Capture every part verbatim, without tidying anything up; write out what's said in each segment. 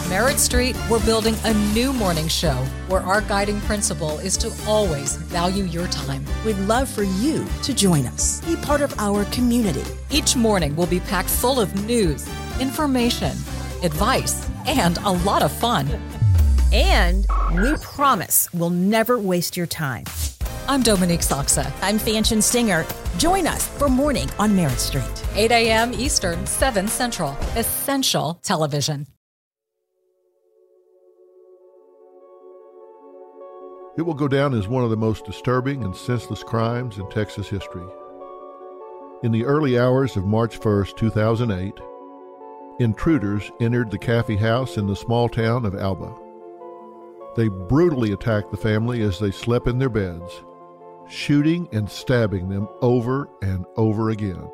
Merritt Street, we're building a new morning show where our guiding principle is to always value your time. We'd love for you to join us. Be part of our community. Each morning will be packed full of news, information, advice, and a lot of fun. And we promise we'll never waste your time. I'm Dominique Soxa. I'm Fanchon Singer. Join us for Morning on Merritt Street. eight a.m. Eastern, seven Central. Essential Television. It will go down as one of the most disturbing and senseless crimes in Texas history. In the early hours of March first, two thousand eight, intruders entered the Caffey house in the small town of Alba. They brutally attacked the family as they slept in their beds, shooting and stabbing them over and over again.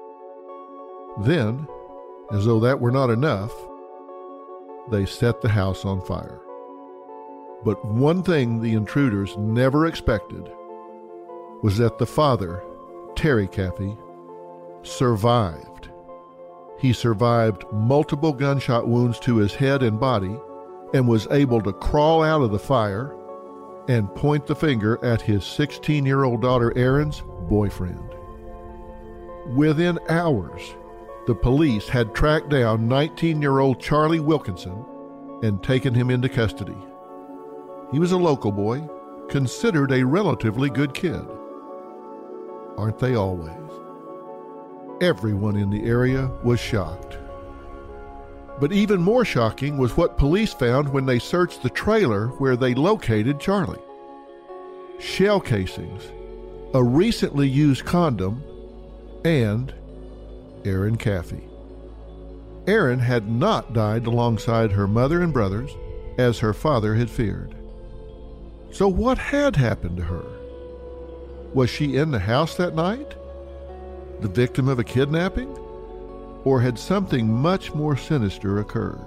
Then, as though that were not enough, they set the house on fire. But one thing the intruders never expected was that the father, Terry Caffey, survived. He survived multiple gunshot wounds to his head and body and was able to crawl out of the fire and point the finger at his sixteen-year-old daughter Erin's boyfriend. Within hours, the police had tracked down nineteen-year-old Charlie Wilkinson and taken him into custody. He was a local boy, considered a relatively good kid. Aren't they always? Everyone in the area was shocked. But even more shocking was what police found when they searched the trailer where they located Charlie. Shell casings, a recently used condom, and Erin Caffey. Erin had not died alongside her mother and brothers, as her father had feared. So what had happened to her? Was she in the house that night? The victim of a kidnapping? Or had something much more sinister occurred?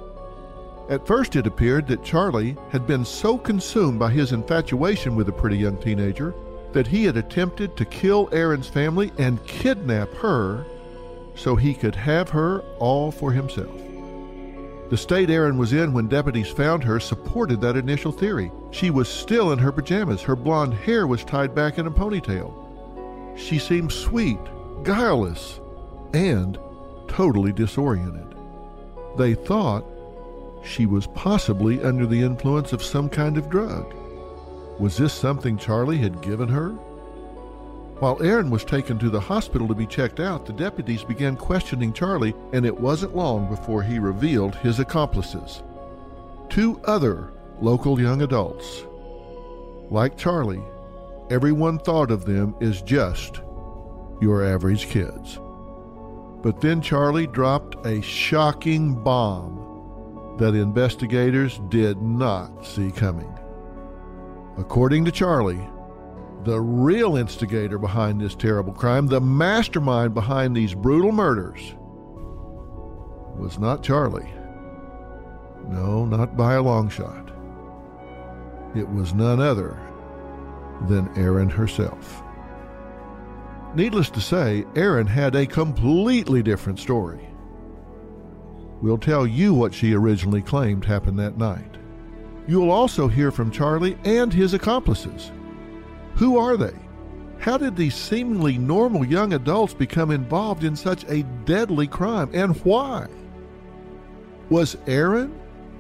At first it appeared that Charlie had been so consumed by his infatuation with the pretty young teenager that he had attempted to kill Erin's family and kidnap her so he could have her all for himself. The state Erin was in when deputies found her supported that initial theory. She was still in her pajamas. Her blonde hair was tied back in a ponytail. She seemed sweet, guileless, and totally disoriented. They thought she was possibly under the influence of some kind of drug. Was this something Charlie had given her? While Erin was taken to the hospital to be checked out, the deputies began questioning Charlie, and it wasn't long before he revealed his accomplices. Two other local young adults. Like Charlie, everyone thought of them as just your average kids. But then Charlie dropped a shocking bomb that investigators did not see coming. According to Charlie, the real instigator behind this terrible crime, the mastermind behind these brutal murders, was not Charlie. No, not by a long shot. It was none other than Erin herself. Needless to say, Erin had a completely different story. We'll tell you what she originally claimed happened that night. You'll also hear from Charlie and his accomplices. Who are they? How did these seemingly normal young adults become involved in such a deadly crime, and why? Was Erin,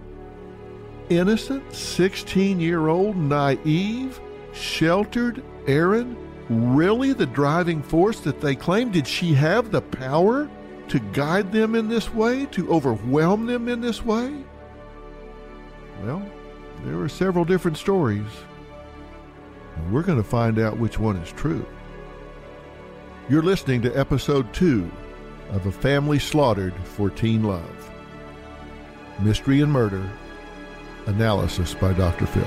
innocent, sixteen-year-old, naive, sheltered Erin, really the driving force that they claimed? Did she have the power to guide them in this way, to overwhelm them in this way? Well, there were several different stories, and we're going to find out which one is true. You're listening to episode two of A Family Slaughtered for Teen Love. Mystery and Murder, analysis by Doctor Phil.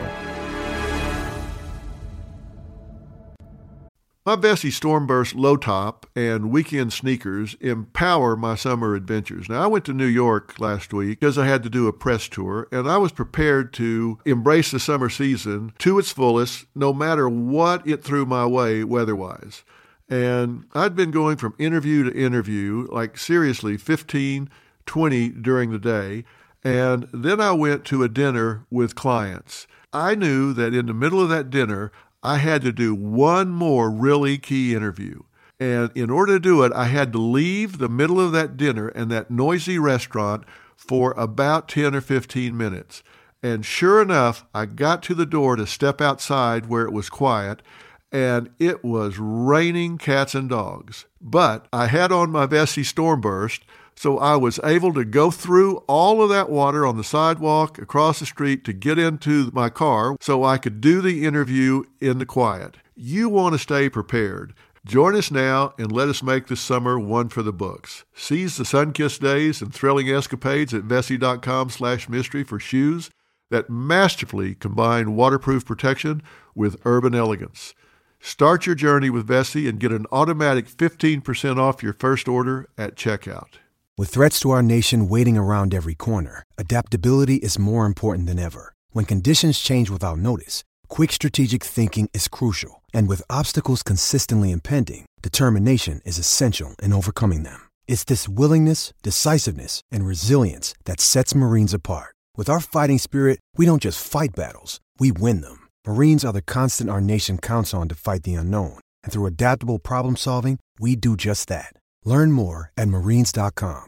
My Vessi Stormburst low top and weekend sneakers empower my summer adventures. Now, I went to New York last week because I had to do a press tour, and I was prepared to embrace the summer season to its fullest, no matter what it threw my way weather-wise. And I'd been going from interview to interview, like seriously, fifteen, twenty during the day. and then I went to a dinner with clients. I knew that in the middle of that dinner, I had to do one more really key interview. And in order to do it, I had to leave the middle of that dinner and that noisy restaurant for about ten or fifteen minutes. And sure enough, I got to the door to step outside where it was quiet, and it was raining cats and dogs. But I had on my Vessi Stormburst, so I was able to go through all of that water on the sidewalk across the street to get into my car so I could do the interview in the quiet. You want to stay prepared. Join us now and let us make this summer one for the books. Seize the sun-kissed days and thrilling escapades at Vessi.com slash mystery for shoes that masterfully combine waterproof protection with urban elegance. Start your journey with Vessi and get an automatic fifteen percent off your first order at checkout. With threats to our nation waiting around every corner, adaptability is more important than ever. When conditions change without notice, quick strategic thinking is crucial. And with obstacles consistently impending, determination is essential in overcoming them. It's this willingness, decisiveness, and resilience that sets Marines apart. With our fighting spirit, we don't just fight battles, we win them. Marines are the constant our nation counts on to fight the unknown. And through adaptable problem solving, we do just that. Learn more at marines dot com.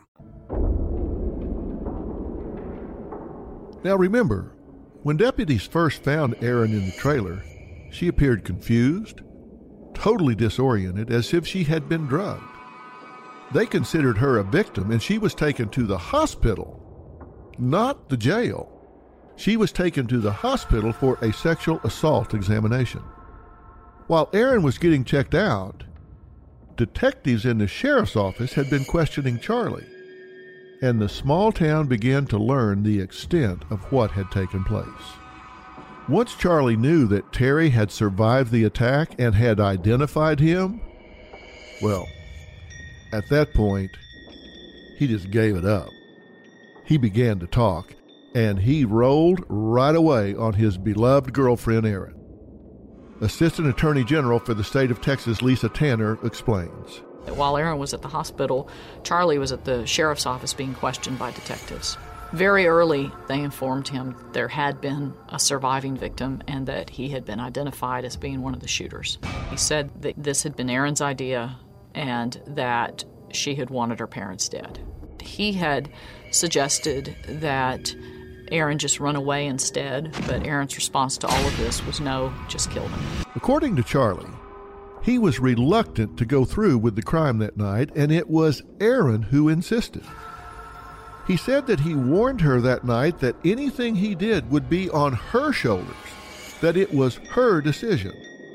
Now remember, when deputies first found Erin in the trailer, she appeared confused, totally disoriented, as if she had been drugged. They considered her a victim, and she was taken to the hospital, not the jail. She was taken to the hospital for a sexual assault examination. While Erin was getting checked out, detectives in the sheriff's office had been questioning Charlie, and the small town began to learn the extent of what had taken place. Once Charlie knew that Terry had survived the attack and had identified him, well, at that point, he just gave it up. He began to talk, and he rolled right away on his beloved girlfriend, Erin. Assistant Attorney General for the state of Texas, Lisa Tanner, explains. While Erin was at the hospital, Charlie was at the sheriff's office being questioned by detectives. Very early, they informed him there had been a surviving victim and that he had been identified as being one of the shooters. He said that this had been Erin's idea and that she had wanted her parents dead. He had suggested that Erin just run away instead, but Erin's response to all of this was no, just kill them. According to Charlie, he was reluctant to go through with the crime that night, and it was Erin who insisted. He said that he warned her that night that anything he did would be on her shoulders, that it was her decision.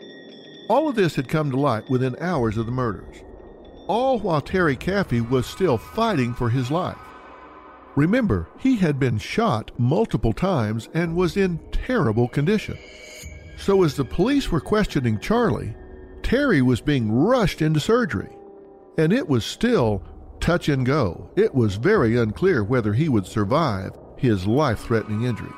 All of this had come to light within hours of the murders, all while Terry Caffey was still fighting for his life. Remember, he had been shot multiple times and was in terrible condition. So as the police were questioning Charlie, Terry was being rushed into surgery, and it was still touch and go. It was very unclear whether he would survive his life-threatening injuries.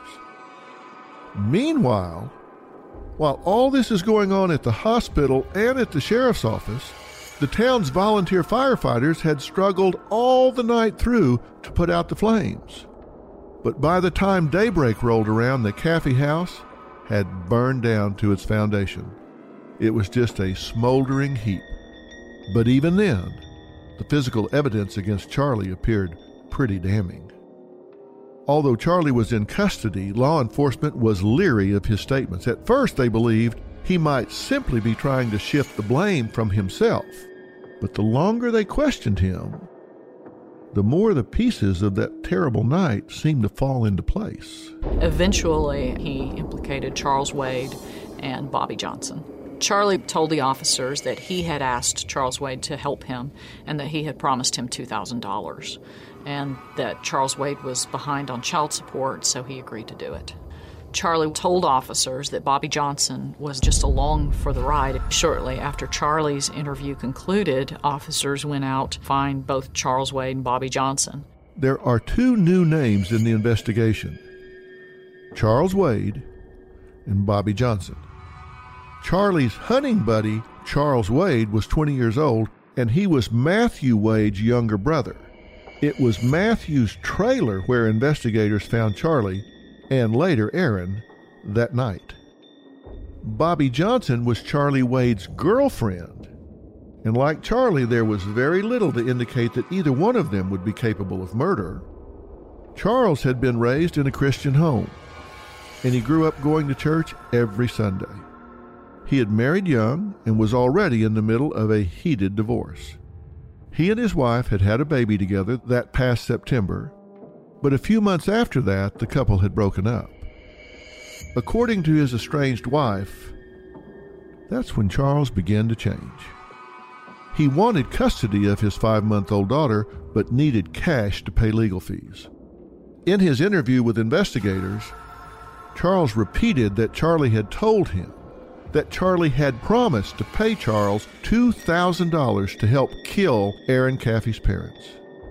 Meanwhile, while all this is going on at the hospital and at the sheriff's office, the town's volunteer firefighters had struggled all the night through to put out the flames. But by the time daybreak rolled around, the Caffey house had burned down to its foundation. It was just a smoldering heap. But even then, the physical evidence against Charlie appeared pretty damning. Although Charlie was in custody, law enforcement was leery of his statements. At first, they believed he might simply be trying to shift the blame from himself. But the longer they questioned him, the more the pieces of that terrible night seemed to fall into place. Eventually, he implicated Charles Wade and Bobby Johnson. Charlie told the officers that he had asked Charles Wade to help him and that he had promised him two thousand dollars, and that Charles Wade was behind on child support, so he agreed to do it. Charlie told officers that Bobby Johnson was just along for the ride. Shortly after Charlie's interview concluded, officers went out to find both Charles Wade and Bobby Johnson. There are two new names in the investigation: Charles Wade and Bobby Johnson. Charlie's hunting buddy, Charles Wade, was twenty years old, and he was Matthew Wade's younger brother. It was Matthew's trailer where investigators found Charlie, and later Aaron, that night. Bobby Johnson was Charlie Wade's girlfriend, and like Charlie, there was very little to indicate that either one of them would be capable of murder. Charles had been raised in a Christian home, and he grew up going to church every Sunday. He had married young and was already in the middle of a heated divorce. He and his wife had had a baby together that past September, but a few months after that, the couple had broken up. According to his estranged wife, that's when Charles began to change. He wanted custody of his five-month-old daughter, but needed cash to pay legal fees. In his interview with investigators, Charles repeated that Charlie had told him that Charlie had promised to pay Charles two thousand dollars to help kill Aaron Caffey's parents.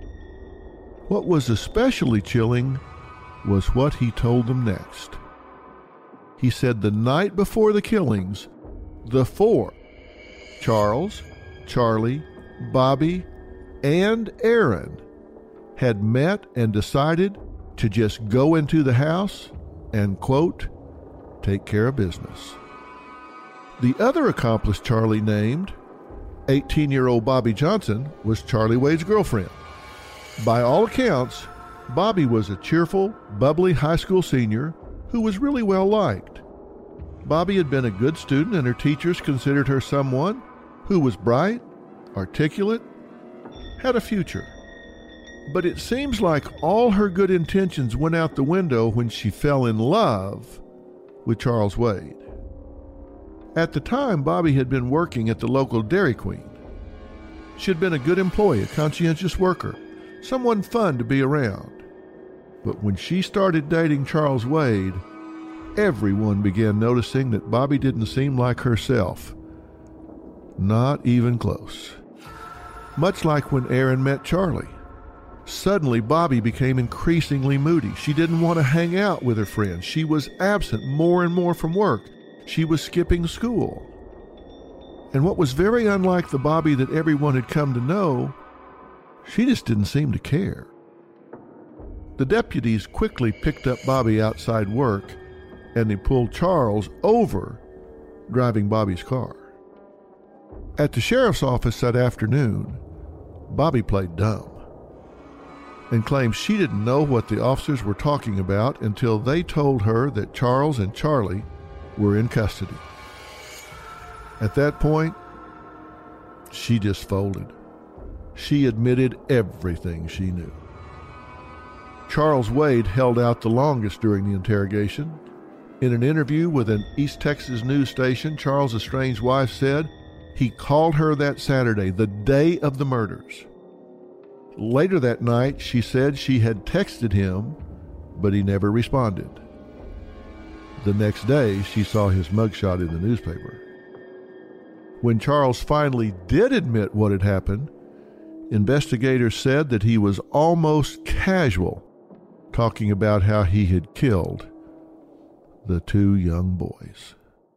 What was especially chilling was what he told them next. He said the night before the killings, the four, Charles, Charlie, Bobby, and Aaron, had met and decided to just go into the house and, quote, take care of business. The other accomplice Charlie named, eighteen-year-old Bobby Johnson, was Charlie Wade's girlfriend. By all accounts, Bobby was a cheerful, bubbly high school senior who was really well liked. Bobby had been a good student, and her teachers considered her someone who was bright, articulate, had a future. But it seems like all her good intentions went out the window when she fell in love with Charles Wade. At the time, Bobby had been working at the local Dairy Queen. She had been a good employee, a conscientious worker, someone fun to be around. But when she started dating Charles Wade, everyone began noticing that Bobby didn't seem like herself. Not even close. Much like when Aaron met Charlie. Suddenly, Bobby became increasingly moody. She didn't want to hang out with her friends. She was absent more and more from work. She was skipping school. And what was very unlike the Bobby that everyone had come to know, she just didn't seem to care. The deputies quickly picked up Bobby outside work, and they pulled Charles over, driving Bobby's car. At the sheriff's office that afternoon, Bobby played dumb and claimed she didn't know what the officers were talking about until they told her that Charles and Charlie were in custody. At that point, she just folded. She admitted everything she knew. Charles Wade held out the longest during the interrogation. In an interview with an East Texas news station, Charles' estranged wife said he called her that Saturday, the day of the murders. Later that night, she said she had texted him, but he never responded. The next day, she saw his mugshot in the newspaper. When Charles finally did admit what had happened, investigators said that he was almost casual, talking about how he had killed the two young boys.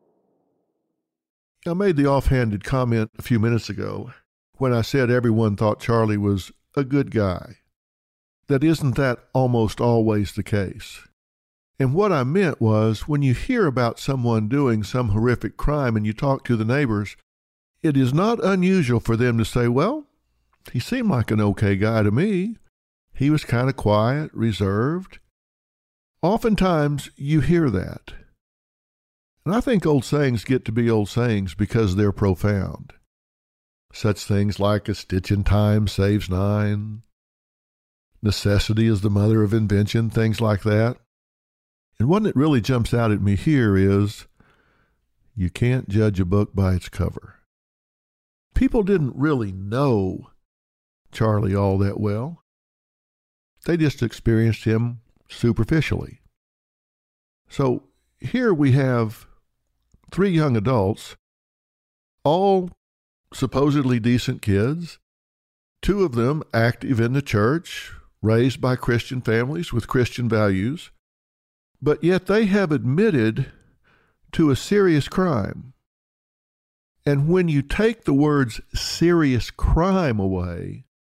I made the offhanded comment a few minutes ago when I said everyone thought Charlie was a good guy. That isn't that almost always the case. And what I meant was, when you hear about someone doing some horrific crime and you talk to the neighbors, it is not unusual for them to say, well, he seemed like an okay guy to me. He was kind of quiet, reserved. Oftentimes you hear that. And I think old sayings get to be old sayings because they're profound. Such things like a stitch in time saves nine. Necessity is the mother of invention, things like that. And one that really jumps out at me here is, you can't judge a book by its cover. People didn't really know Charlie all that well. They just experienced him superficially. So here we have three young adults, all supposedly decent kids, two of them active in the church, raised by Christian families with Christian values, but yet they have admitted to a serious crime. And when you take the words serious crime away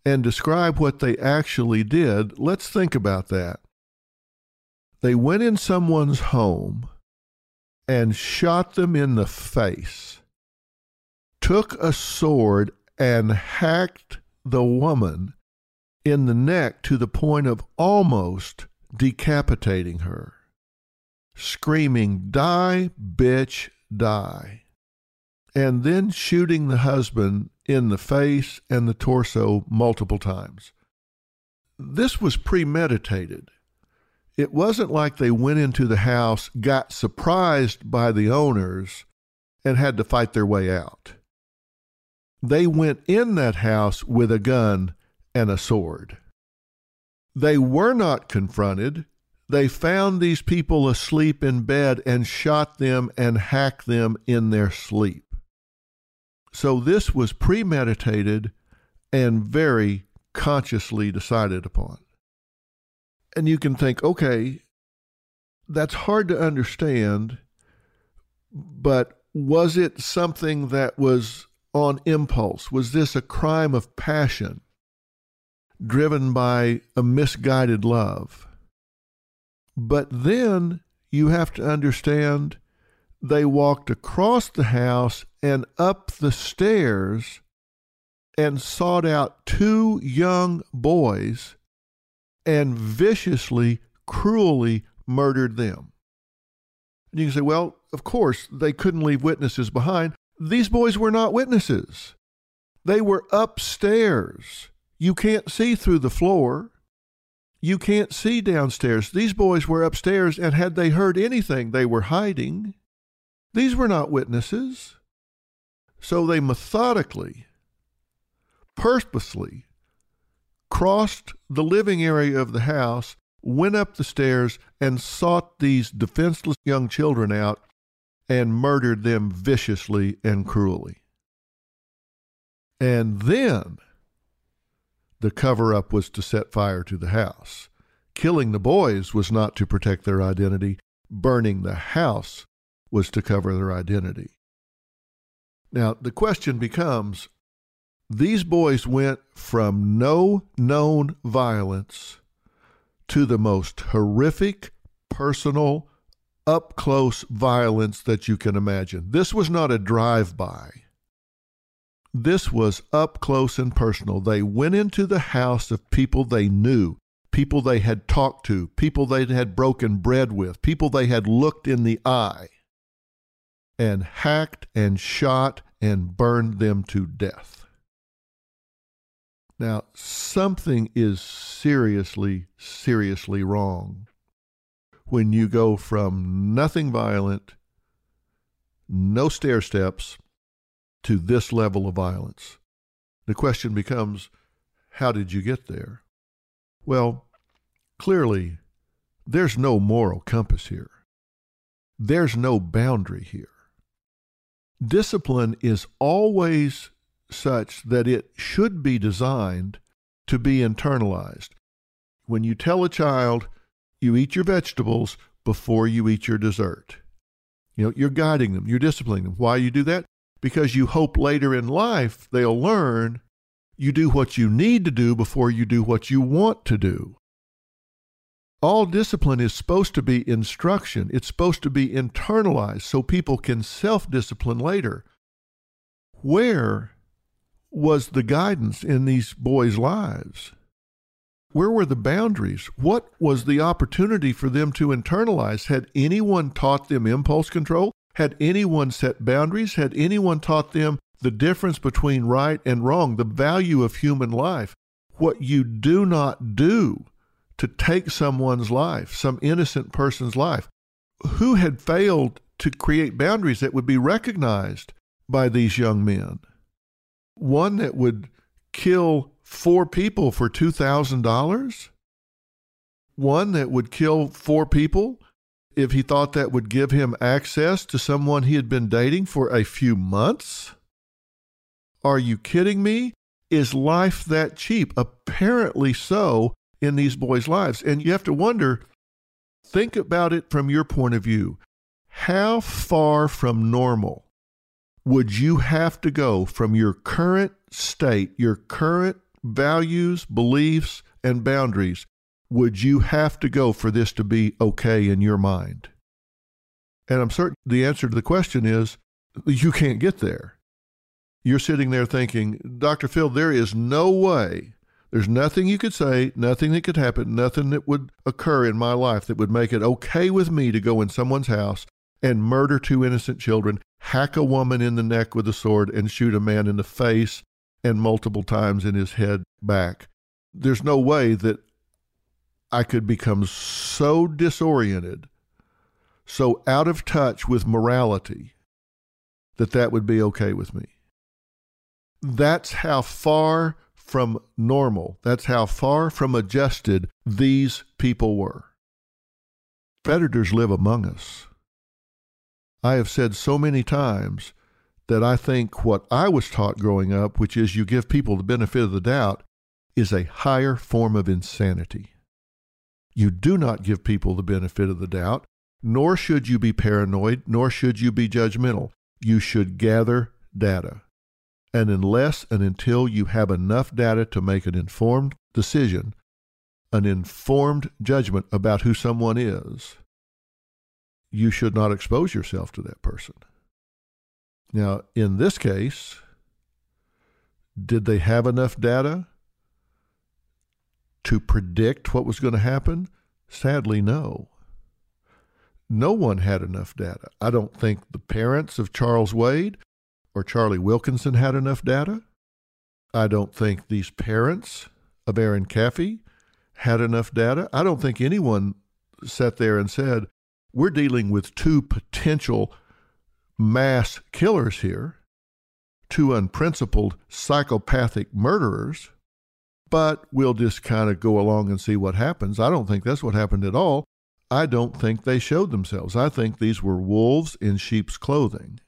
and describe what they actually did, let's think about that. They went in someone's home and shot them in the face, took a sword and hacked the woman in the neck to the point of almost decapitating her, screaming, "Die, bitch, die," and then shooting the husband in the face and the torso multiple times. This was premeditated. It wasn't like they went into the house, got surprised by the owners, and had to fight their way out. They went in that house with a gun and a sword. They were not confronted. They found these people asleep in bed and shot them and hacked them in their sleep. So this was premeditated and very consciously decided upon. And you can think, okay, that's hard to understand, but was it something that was on impulse? Was this a crime of passion driven by a misguided love? But then you have to understand they walked across the house and up the stairs and sought out two young boys and viciously, cruelly murdered them. And you can say, well, of course, they couldn't leave witnesses behind. These boys were not witnesses. They were upstairs. You can't see through the floor. You can't see downstairs. These boys were upstairs, and had they heard anything, they were hiding. These were not witnesses. So they methodically, purposely crossed the living area of the house, went up the stairs, and sought these defenseless young children out and murdered them viciously and cruelly. And then the cover-up was to set fire to the house. Killing the boys was not to protect their identity. Burning the house was to cover their identity. Now, the question becomes, these boys went from no known violence to the most horrific, personal, up-close violence that you can imagine. This was not a drive-by. This was up close and personal. They went into the house of people they knew, people they had talked to, people they had broken bread with, people they had looked in the eye, and hacked and shot and burned them to death. Now, something is seriously, seriously wrong when you go from nothing violent, no stair steps, to this level of violence. The question becomes, how did you get there? Well, clearly, there's no moral compass here. There's no boundary here. Discipline is always such that it should be designed to be internalized. When you tell a child, you eat your vegetables before you eat your dessert. You know, you're guiding them, you're disciplining them. Why you do that? Because you hope later in life they'll learn you do what you need to do before you do what you want to do. All discipline is supposed to be instruction. It's supposed to be internalized so people can self-discipline later. Where was the guidance in these boys' lives? Where were the boundaries? What was the opportunity for them to internalize? Had anyone taught them impulse control? Had anyone set boundaries? Had anyone taught them the difference between right and wrong, the value of human life, what you do not do to take someone's life, some innocent person's life? Who had failed to create boundaries that would be recognized by these young men? One that would kill four people for two thousand dollars? One that would kill four people if he thought that would give him access to someone he had been dating for a few months? Are you kidding me? Is life that cheap? Apparently so in these boys' lives. And you have to wonder, think about it from your point of view. How far from normal would you have to go from your current state, your current values, beliefs, and boundaries would you have to go for this to be okay in your mind? And I'm certain the answer to the question is you can't get there. You're sitting there thinking, Doctor Phil, there is no way, there's nothing you could say, nothing that could happen, nothing that would occur in my life that would make it okay with me to go in someone's house and murder two innocent children, hack a woman in the neck with a sword, and shoot a man in the face and multiple times in his head back. There's no way that I could become so disoriented, so out of touch with morality, that that would be okay with me. That's how far from normal, that's how far from adjusted these people were. Predators live among us. I have said so many times that I think what I was taught growing up, which is you give people the benefit of the doubt, is a higher form of insanity. You do not give people the benefit of the doubt, nor should you be paranoid, nor should you be judgmental. You should gather data. And unless and until you have enough data to make an informed decision, an informed judgment about who someone is, you should not expose yourself to that person. Now, in this case, did they have enough data to predict what was going to happen? Sadly, no. No one had enough data. I don't think the parents of Charles Wade or Charlie Wilkinson had enough data. I don't think these parents of Aaron Caffey had enough data. I don't think anyone sat there and said, we're dealing with two potential mass killers here, two unprincipled psychopathic murderers, but we'll just kind of go along and see what happens. I don't think that's what happened at all. I don't think they showed themselves. I think these were wolves in sheep's clothing.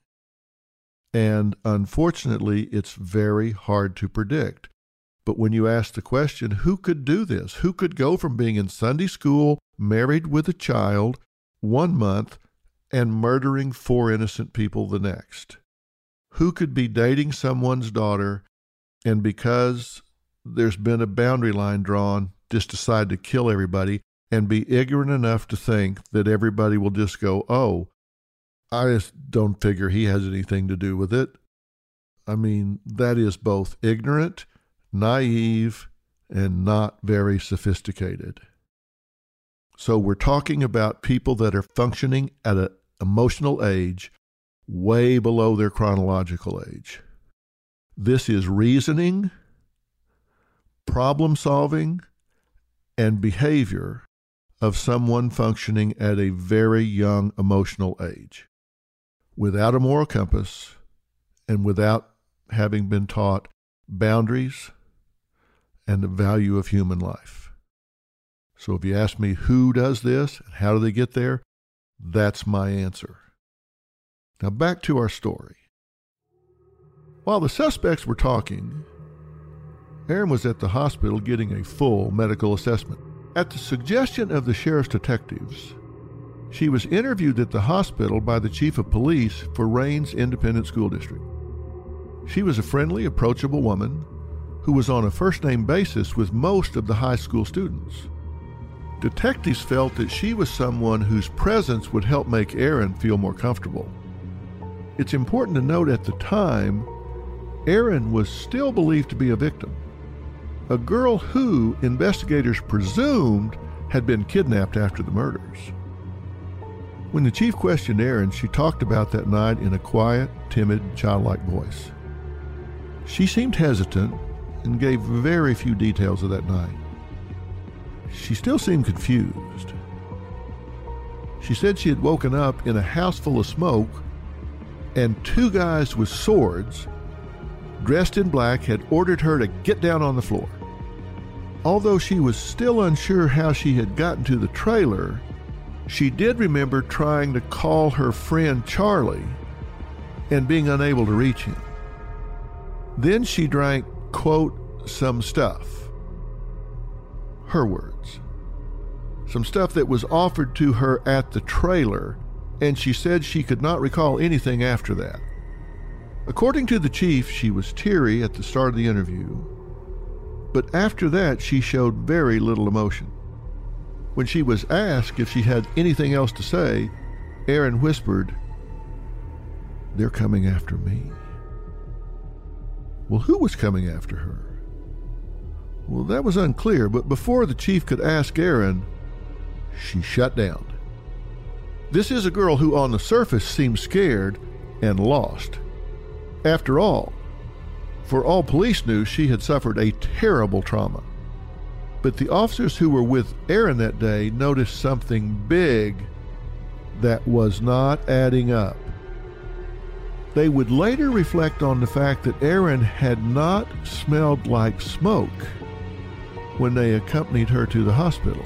And unfortunately, it's very hard to predict. But when you ask the question, who could do this? Who could go from being in Sunday school, married with a child, one month, and murdering four innocent people the next? Who could be dating someone's daughter and because there's been a boundary line drawn, just decide to kill everybody and be ignorant enough to think that everybody will just go, oh, I just don't figure he has anything to do with it. I mean, that is both ignorant, naive, and not very sophisticated. So we're talking about people that are functioning at an emotional age way below their chronological age. This is reasoning, problem solving, and behavior of someone functioning at a very young emotional age, without a moral compass and without having been taught boundaries and the value of human life. So if you ask me who does this and how do they get there, that's my answer. Now back to our story. While the suspects were talking, Aaron was at the hospital getting a full medical assessment. At the suggestion of the sheriff's detectives, she was interviewed at the hospital by the chief of police for Raines Independent School District. She was a friendly, approachable woman who was on a first-name basis with most of the high school students. Detectives felt that she was someone whose presence would help make Aaron feel more comfortable. It's important to note at the time, Aaron was still believed to be a victim, a girl who investigators presumed had been kidnapped after the murders. When the chief questioned Aaron, she talked about that night in a quiet, timid, childlike voice. She seemed hesitant and gave very few details of that night. She still seemed confused. She said she had woken up in a house full of smoke and two guys with swords, dressed in black, had ordered her to get down on the floor. Although she was still unsure how she had gotten to the trailer, she did remember trying to call her friend Charlie and being unable to reach him. Then she drank, quote, some stuff. Her words. Some stuff that was offered to her at the trailer, and she said she could not recall anything after that. According to the chief, she was teary at the start of the interview, But after that, she showed very little emotion. When she was asked if she had anything else to say, Erin whispered, "They're coming after me." Well, who was coming after her? Well, that was unclear, but before the chief could ask Erin, she shut down. This is a girl who on the surface seems scared and lost. After all, for all police knew, she had suffered a terrible trauma. But the officers who were with Erin that day noticed something big that was not adding up. They would later reflect on the fact that Erin had not smelled like smoke when they accompanied her to the hospital.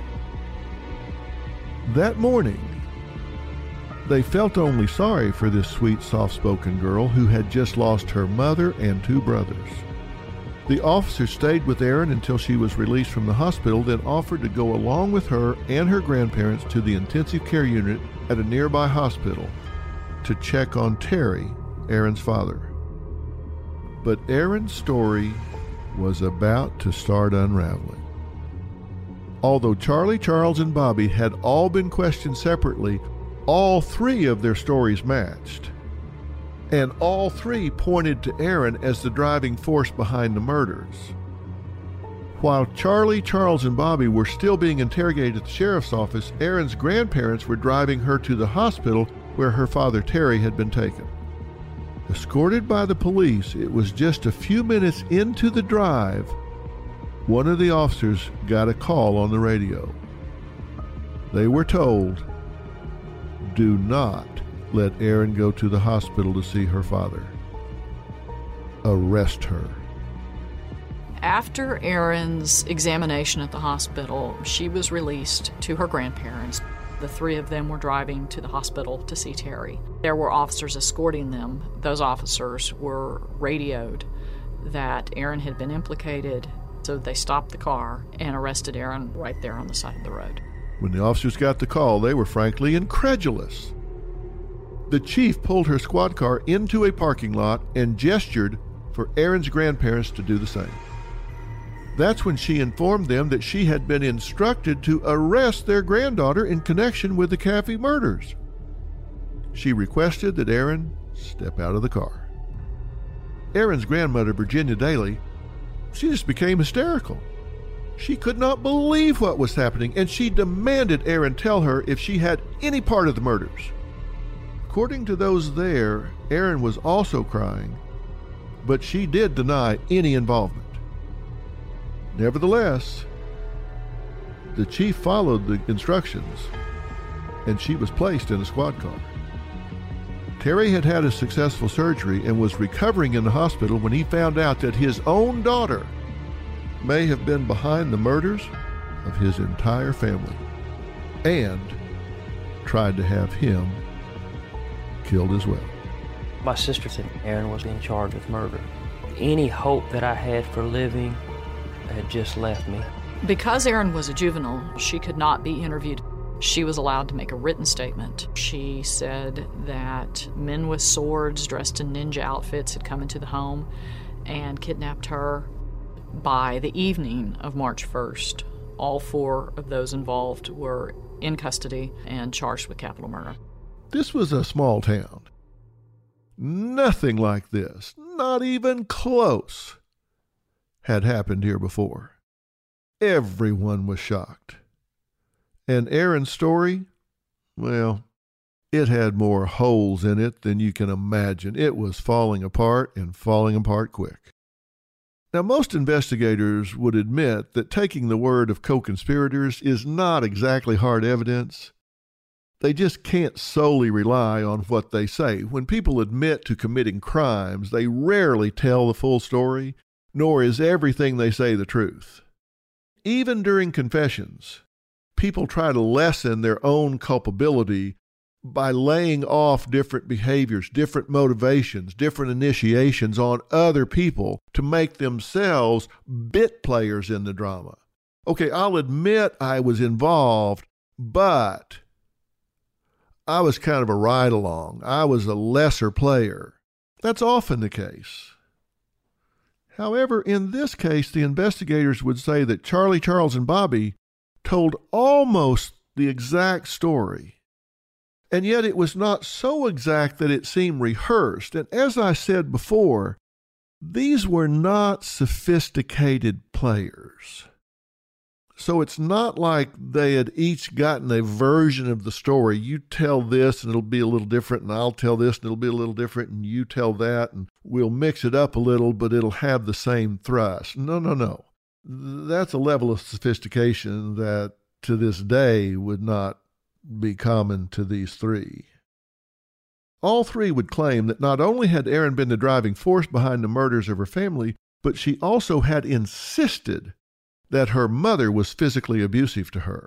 That morning, they felt only sorry for this sweet, soft-spoken girl who had just lost her mother and two brothers. The officer stayed with Erin until she was released from the hospital, then offered to go along with her and her grandparents to the intensive care unit at a nearby hospital to check on Terry, Erin's father. But Erin's story was about to start unraveling. Although Charlie, Charles, and Bobby had all been questioned separately, all three of their stories matched. And all three pointed to Erin as the driving force behind the murders. While Charlie, Charles, and Bobby were still being interrogated at the sheriff's office, Erin's grandparents were driving her to the hospital where her father Terry had been taken. Escorted by the police, it was just a few minutes into the drive, one of the officers got a call on the radio. They were told, "Do not let Erin go to the hospital to see her father. Arrest her." After Erin's examination at the hospital, she was released to her grandparents. The three of them were driving to the hospital to see Terry. There were officers escorting them. Those officers were radioed that Erin had been implicated, so they stopped the car and arrested Erin right there on the side of the road. When the officers got the call, they were frankly incredulous. The chief pulled her squad car into a parking lot and gestured for Erin's grandparents to do the same. That's when she informed them that she had been instructed to arrest their granddaughter in connection with the Caffey murders. She requested that Erin step out of the car. Erin's grandmother, Virginia Daly, she just became hysterical. She could not believe what was happening, and she demanded Erin tell her if she had any part of the murders. According to those there, Erin was also crying, but she did deny any involvement. Nevertheless, the chief followed the instructions, and she was placed in a squad car. Terry had had a successful surgery and was recovering in the hospital when he found out that his own daughter may have been behind the murders of his entire family and tried to have him killed as well. My sister said Erin was being charged with murder. Any hope that I had for living had just left me. Because Erin was a juvenile, she could not be interviewed. She was allowed to make a written statement. She said that men with swords dressed in ninja outfits had come into the home and kidnapped her. By the evening of March first, all four of those involved were in custody and charged with capital murder. This was a small town. Nothing like this, not even close, had happened here before. Everyone was shocked. And Erin's story, well, it had more holes in it than you can imagine. It was falling apart and falling apart quick. Now, most investigators would admit that taking the word of co-conspirators is not exactly hard evidence. They just can't solely rely on what they say. When people admit to committing crimes, they rarely tell the full story, nor is everything they say the truth. Even during confessions, people try to lessen their own culpability by laying off different behaviors, different motivations, different initiations on other people to make themselves bit players in the drama. Okay, I'll admit I was involved, but I was kind of a ride-along. I was a lesser player. That's often the case. However, in this case, the investigators would say that Charlie, Charles, and Bobby told almost the exact story. And yet it was not so exact that it seemed rehearsed. And as I said before, these were not sophisticated players. So it's not like they had each gotten a version of the story. You tell this and it'll be a little different, and I'll tell this and it'll be a little different, and you tell that, and we'll mix it up a little, but it'll have the same thrust. No, no, no. That's a level of sophistication that to this day would not be common to these three. All three would claim that not only had Erin been the driving force behind the murders of her family, but she also had insisted that her mother was physically abusive to her.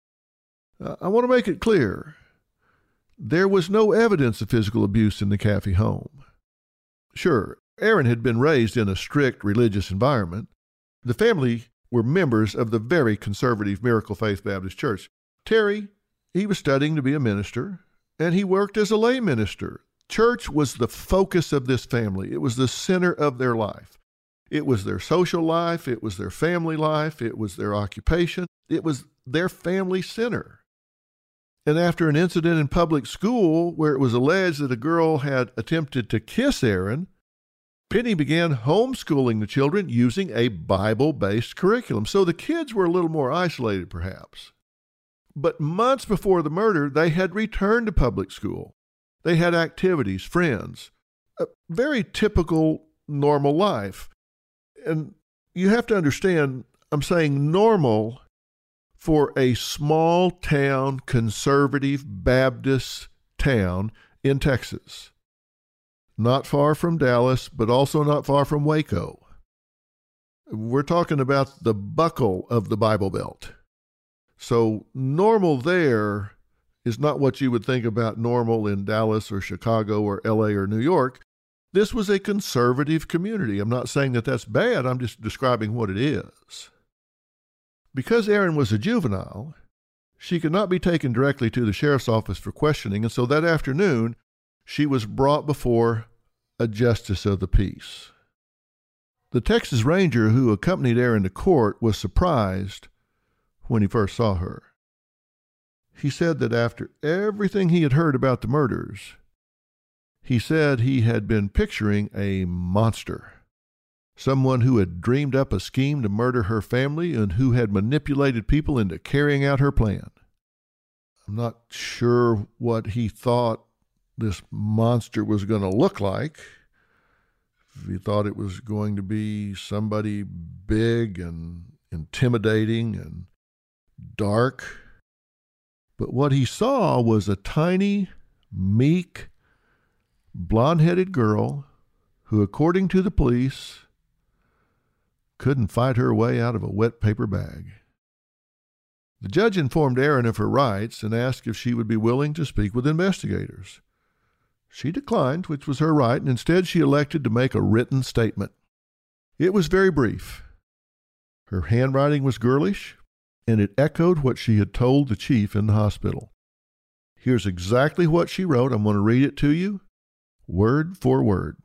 Uh, I want to make it clear, there was no evidence of physical abuse in the Caffey home. Sure, Erin had been raised in a strict religious environment. The family were members of the very conservative Miracle Faith Baptist Church. Terry, he was studying to be a minister, and he worked as a lay minister. Church was the focus of this family. It was the center of their life. It was their social life. It was their family life. It was their occupation. It was their family center. And after an incident in public school where it was alleged that a girl had attempted to kiss Erin, Penny began homeschooling the children using a Bible-based curriculum. So the kids were a little more isolated, perhaps. But months before the murder, they had returned to public school. They had activities, friends, a very typical, normal life. And you have to understand, I'm saying normal for a small town, conservative Baptist town in Texas. Not far from Dallas, but also not far from Waco. We're talking about the buckle of the Bible Belt. So normal there is not what you would think about normal in Dallas or Chicago or L A or New York. This was a conservative community. I'm not saying that that's bad. I'm just describing what it is. Because Erin was a juvenile, she could not be taken directly to the sheriff's office for questioning, and so that afternoon, she was brought before a justice of the peace. The Texas Ranger who accompanied Erin to court was surprised when he first saw her. He said that after everything he had heard about the murders, he said he had been picturing a monster, someone who had dreamed up a scheme to murder her family and who had manipulated people into carrying out her plan. I'm not sure what he thought this monster was going to look like. If he thought it was going to be somebody big and intimidating and dark. But what he saw was a tiny, meek, blonde-headed girl who, according to the police, couldn't fight her way out of a wet paper bag. The judge informed Erin of her rights and asked if she would be willing to speak with investigators. She declined, which was her right, and instead she elected to make a written statement. It was very brief. Her handwriting was girlish, and it echoed what she had told the chief in the hospital. Here's exactly what she wrote. I'm going to read it to you, word for word.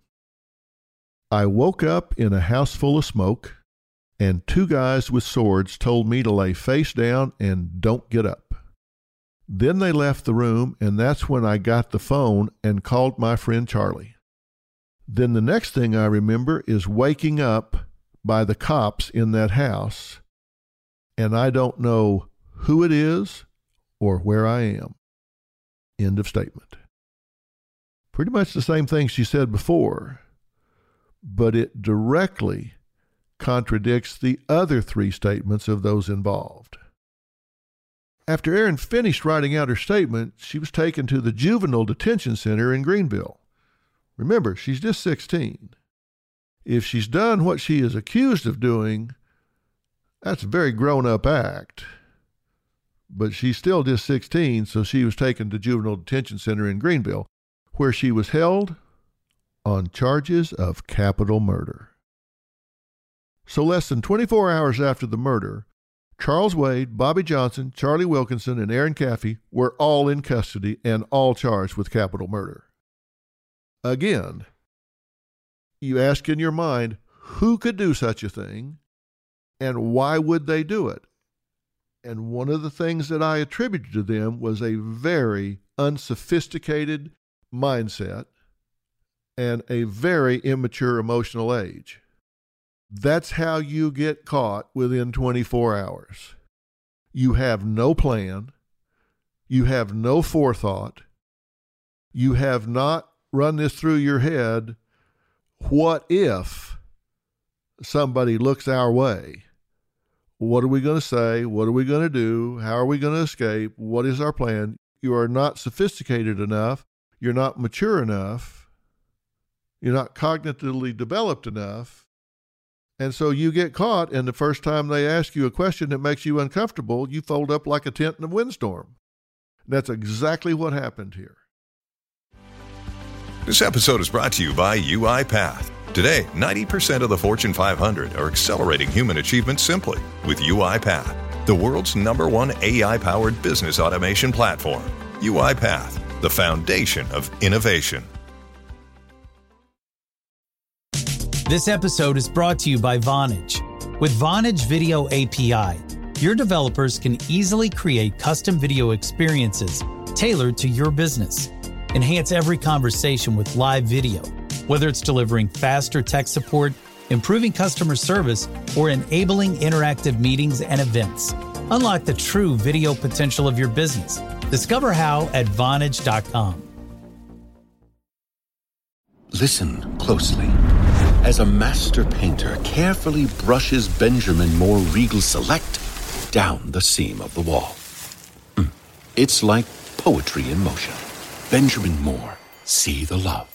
I woke up in a house full of smoke, and two guys with swords told me to lay face down and don't get up. Then they left the room, and that's when I got the phone and called my friend Charlie. Then the next thing I remember is waking up by the cops in that house, and I don't know who it is or where I am. End of statement. Pretty much the same thing she said before, but it directly contradicts the other three statements of those involved. After Erin finished writing out her statement, she was taken to the Juvenile Detention Center in Greenville. Remember, she's just sixteen. If she's done what she is accused of doing, that's a very grown-up act. But she's still just sixteen, so she was taken to Juvenile Detention Center in Greenville, where she was held on charges of capital murder. So less than twenty-four hours after the murder, Charles Wade, Bobby Johnson, Charlie Wilkinson, and Erin Caffey were all in custody and all charged with capital murder. Again, you ask in your mind, who could do such a thing and why would they do it? And one of the things that I attributed to them was a very unsophisticated mindset and a very immature emotional age. That's how you get caught within twenty-four hours. You have no plan. You have no forethought. You have not run this through your head. What if somebody looks our way? What are we going to say? What are we going to do? How are we going to escape? What is our plan? You are not sophisticated enough. You're not mature enough. You're not cognitively developed enough. And so you get caught, and the first time they ask you a question that makes you uncomfortable, you fold up like a tent in a windstorm. That's exactly what happened here. This episode is brought to you by UiPath. Today, ninety percent of the Fortune five hundred are accelerating human achievement simply with UiPath, the world's number one A I-powered business automation platform. UiPath, the foundation of innovation. This episode is brought to you by Vonage. With Vonage Video A P I, your developers can easily create custom video experiences tailored to your business. Enhance every conversation with live video, whether it's delivering faster tech support, improving customer service, or enabling interactive meetings and events. Unlock the true video potential of your business. Discover how at Vonage dot com. Listen closely as a master painter carefully brushes Benjamin Moore Regal Select down the seam of the wall. It's like poetry in motion. Benjamin Moore, see the love.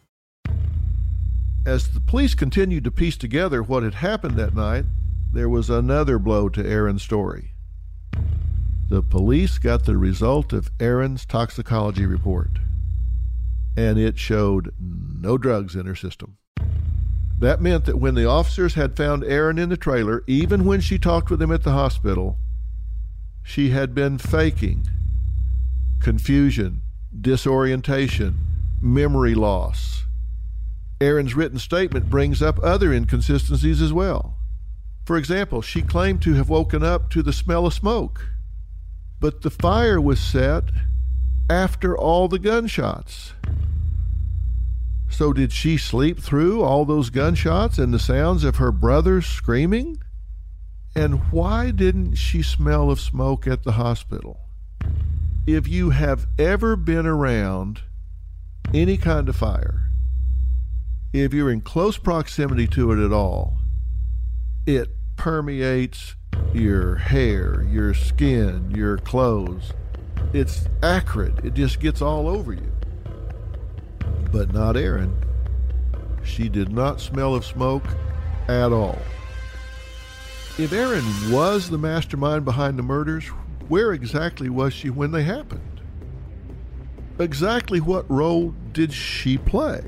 As the police continued to piece together what had happened that night, there was another blow to Aaron's story. The police got the result of Aaron's toxicology report, and it showed no drugs in her system. That meant that when the officers had found Aaron in the trailer, even when she talked with him at the hospital, she had been faking confusion, disorientation, memory loss. Aaron's written statement brings up other inconsistencies as well. For example, she claimed to have woken up to the smell of smoke, but the fire was set after all the gunshots. So did she sleep through all those gunshots and the sounds of her brothers screaming? And why didn't she smell of smoke at the hospital? If you have ever been around any kind of fire, if you're in close proximity to it at all, it permeates your hair, your skin, your clothes. It's acrid. It just gets all over you. But not Aaron. She did not smell of smoke at all. If Aaron was the mastermind behind the murders, where exactly was she when they happened? Exactly what role did she play?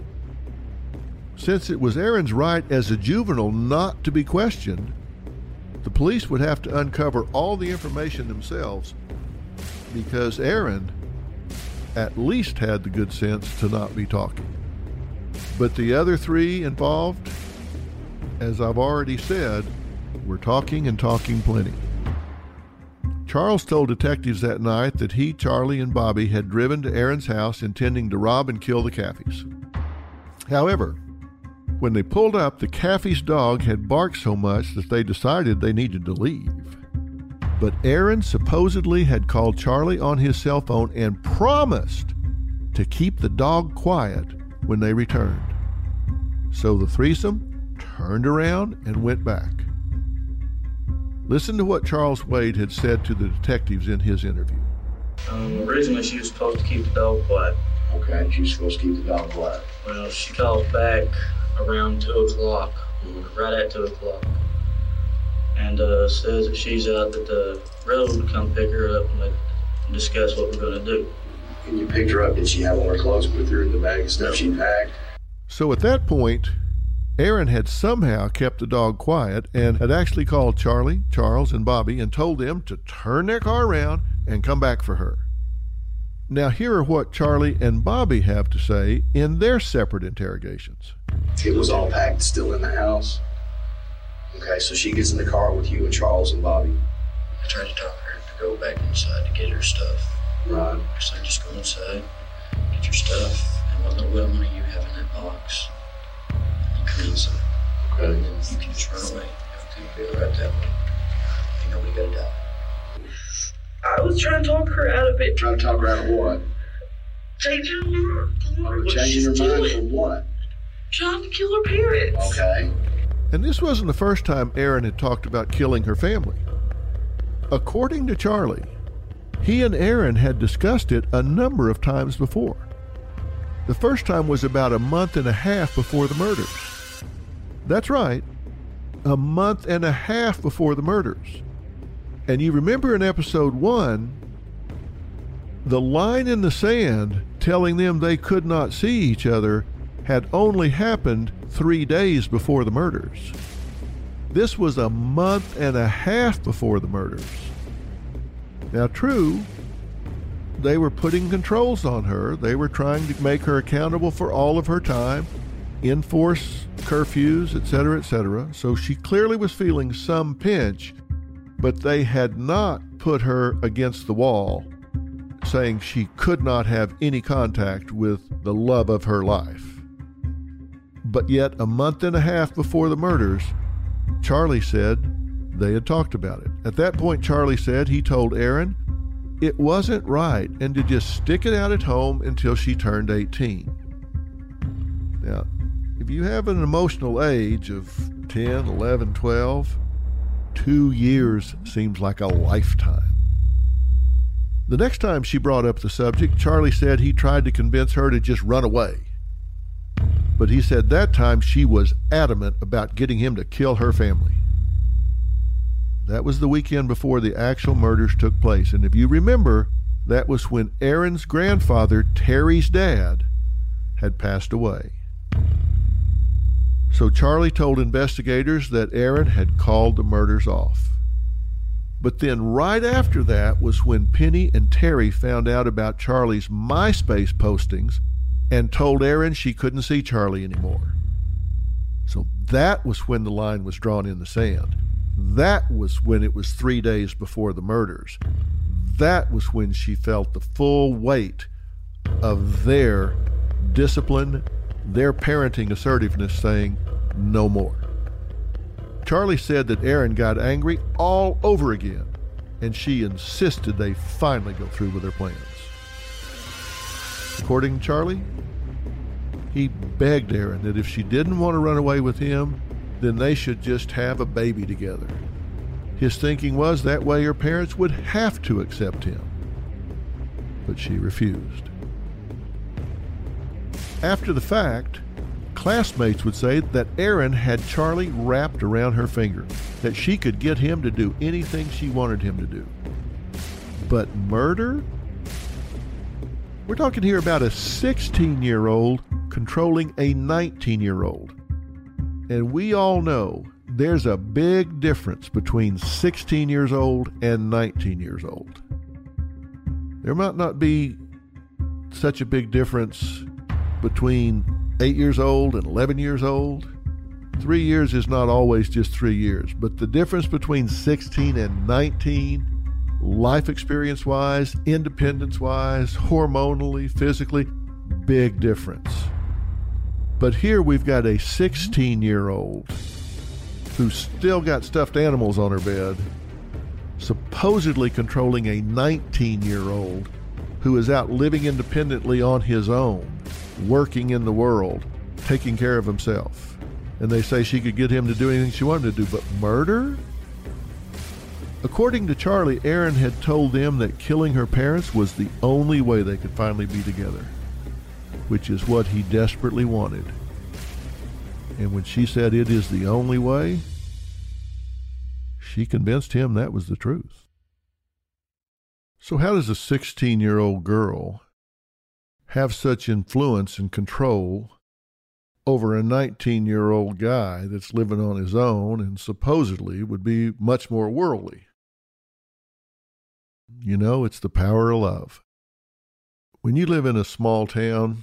Since it was Aaron's right as a juvenile not to be questioned, the police would have to uncover all the information themselves, because Aaron at least had the good sense to not be talking. But the other three involved, as I've already said, were talking and talking plenty. Charles told detectives that night that he, Charlie, and Bobby had driven to Aaron's house intending to rob and kill the Caffeys. However, when they pulled up, the Caffey's dog had barked so much that they decided they needed to leave. But Aaron supposedly had called Charlie on his cell phone and promised to keep the dog quiet when they returned. So the threesome turned around and went back. Listen to what Charles Wade had said to the detectives in his interview. Um, originally, she was supposed to keep the dog quiet. Okay, she was supposed to keep the dog quiet. Well, she called back around two o'clock, mm-hmm. right at two o'clock. And uh, says that she's out at the road to come pick her up and discuss what we're going to do. When you picked her up, did she have all her clothes with her in the bag and stuff she packed? So at that point, Aaron had somehow kept the dog quiet and had actually called Charlie, Charles, and Bobby and told them to turn their car around and come back for her. Now, here are what Charlie and Bobby have to say in their separate interrogations. It was all packed, still in the house. Okay, so she gets in the car with you and Charles and Bobby. I tried to talk her to go back inside to get her stuff. Right. I said, just go inside, get your stuff, and what little bit of money you have in that box, you come inside. Okay. And then you can just run away. Everything will be all right that way. Ain't nobody got to die. I was trying to talk her out of it. Trying to talk her out of what? Changing her mind. Changing her mind for what? Trying to kill her parents. Okay. And this wasn't the first time Erin had talked about killing her family. According to Charlie, he and Erin had discussed it a number of times before. The first time was about a month and a half before the murders. That's right, a month and a half before the murders. And you remember in episode one, the line in the sand telling them they could not see each other had only happened three days before the murders. This was a month and a half before the murders. Now, true, they were putting controls on her. They were trying to make her accountable for all of her time, enforce curfews, et cetera, et cetera. So she clearly was feeling some pinch, but they had not put her against the wall, saying she could not have any contact with the love of her life. But yet, a month and a half before the murders, Charlie said they had talked about it. At that point, Charlie said he told Erin it wasn't right and to just stick it out at home until she turned eighteen. Now, if you have an emotional age of ten, eleven, twelve, two years seems like a lifetime. The next time she brought up the subject, Charlie said he tried to convince her to just run away. But he said that time she was adamant about getting him to kill her family. That was the weekend before the actual murders took place. And if you remember, that was when Erin's grandfather, Terry's dad, had passed away. So Charlie told investigators that Erin had called the murders off. But then right after that was when Penny and Terry found out about Charlie's MySpace postings and told Erin she couldn't see Charlie anymore. So that was when the line was drawn in the sand. That was when it was three days before the murders. That was when she felt the full weight of their discipline, their parenting assertiveness saying, no more. Charlie said that Erin got angry all over again, and she insisted they finally go through with their plans. According to Charlie, he begged Erin that if she didn't want to run away with him, then they should just have a baby together. His thinking was that way her parents would have to accept him. But she refused. After the fact, classmates would say that Erin had Charlie wrapped around her finger, that she could get him to do anything she wanted him to do. But murder? We're talking here about a sixteen-year-old controlling a nineteen-year-old. And we all know there's a big difference between sixteen years old and nineteen years old. There might not be such a big difference between eight years old and eleven years old. Three years is not always just three years, but the difference between sixteen and nineteen, life experience-wise, independence-wise, hormonally, physically, big difference. But here we've got a sixteen-year-old who's still got stuffed animals on her bed, supposedly controlling a nineteen-year-old who is out living independently on his own, working in the world, taking care of himself. And they say she could get him to do anything she wanted to do, but murder? According to Charlie, Erin had told them that killing her parents was the only way they could finally be together, which is what he desperately wanted. And when she said it is the only way, she convinced him that was the truth. So how does a sixteen-year-old girl have such influence and control over a nineteen-year-old guy that's living on his own and supposedly would be much more worldly? You know, it's the power of love. When you live in a small town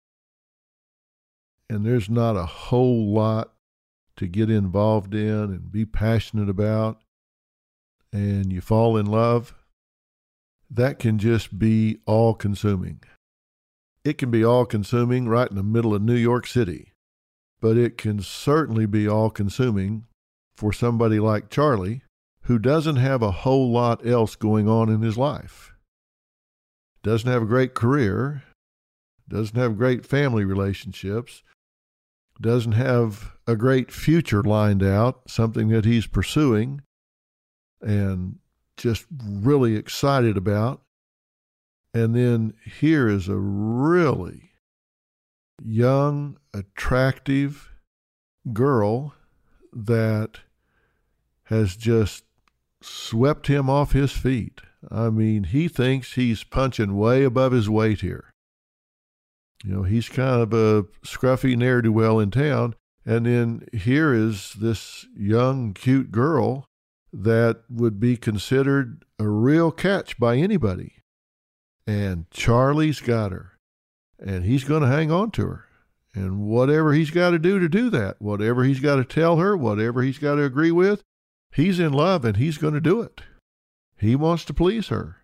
and there's not a whole lot to get involved in and be passionate about, and you fall in love, that can just be all-consuming. It can be all-consuming right in the middle of New York City, but it can certainly be all-consuming for somebody like Charlie, who doesn't have a whole lot else going on in his life. Doesn't have a great career, doesn't have great family relationships, doesn't have a great future lined out, something that he's pursuing and just really excited about. And then here is a really young, attractive girl that has just swept him off his feet. I mean, he thinks he's punching way above his weight here. You know, he's kind of a scruffy ne'er-do-well in town, and then here is this young, cute girl that would be considered a real catch by anybody. And Charlie's got her, and he's going to hang on to her. And whatever he's got to do to do that, whatever he's got to tell her, whatever he's got to agree with, he's in love and he's going to do it. He wants to please her.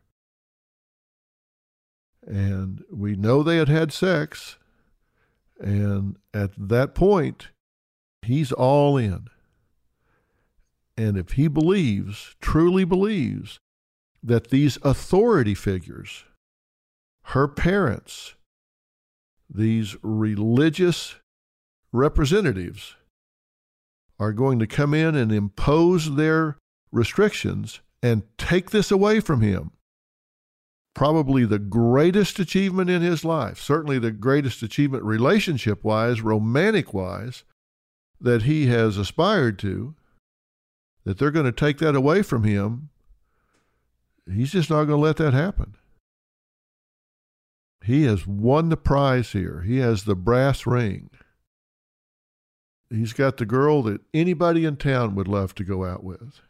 And we know they had had sex, and at that point, he's all in. And if he believes, truly believes, that these authority figures, her parents, these religious representatives, are going to come in and impose their restrictions and take this away from him, probably the greatest achievement in his life, certainly the greatest achievement relationship-wise, romantic-wise, that he has aspired to, that they're going to take that away from him, he's just not going to let that happen. He has won the prize here. He has the brass ring. He's got the girl that anybody in town would love to go out with.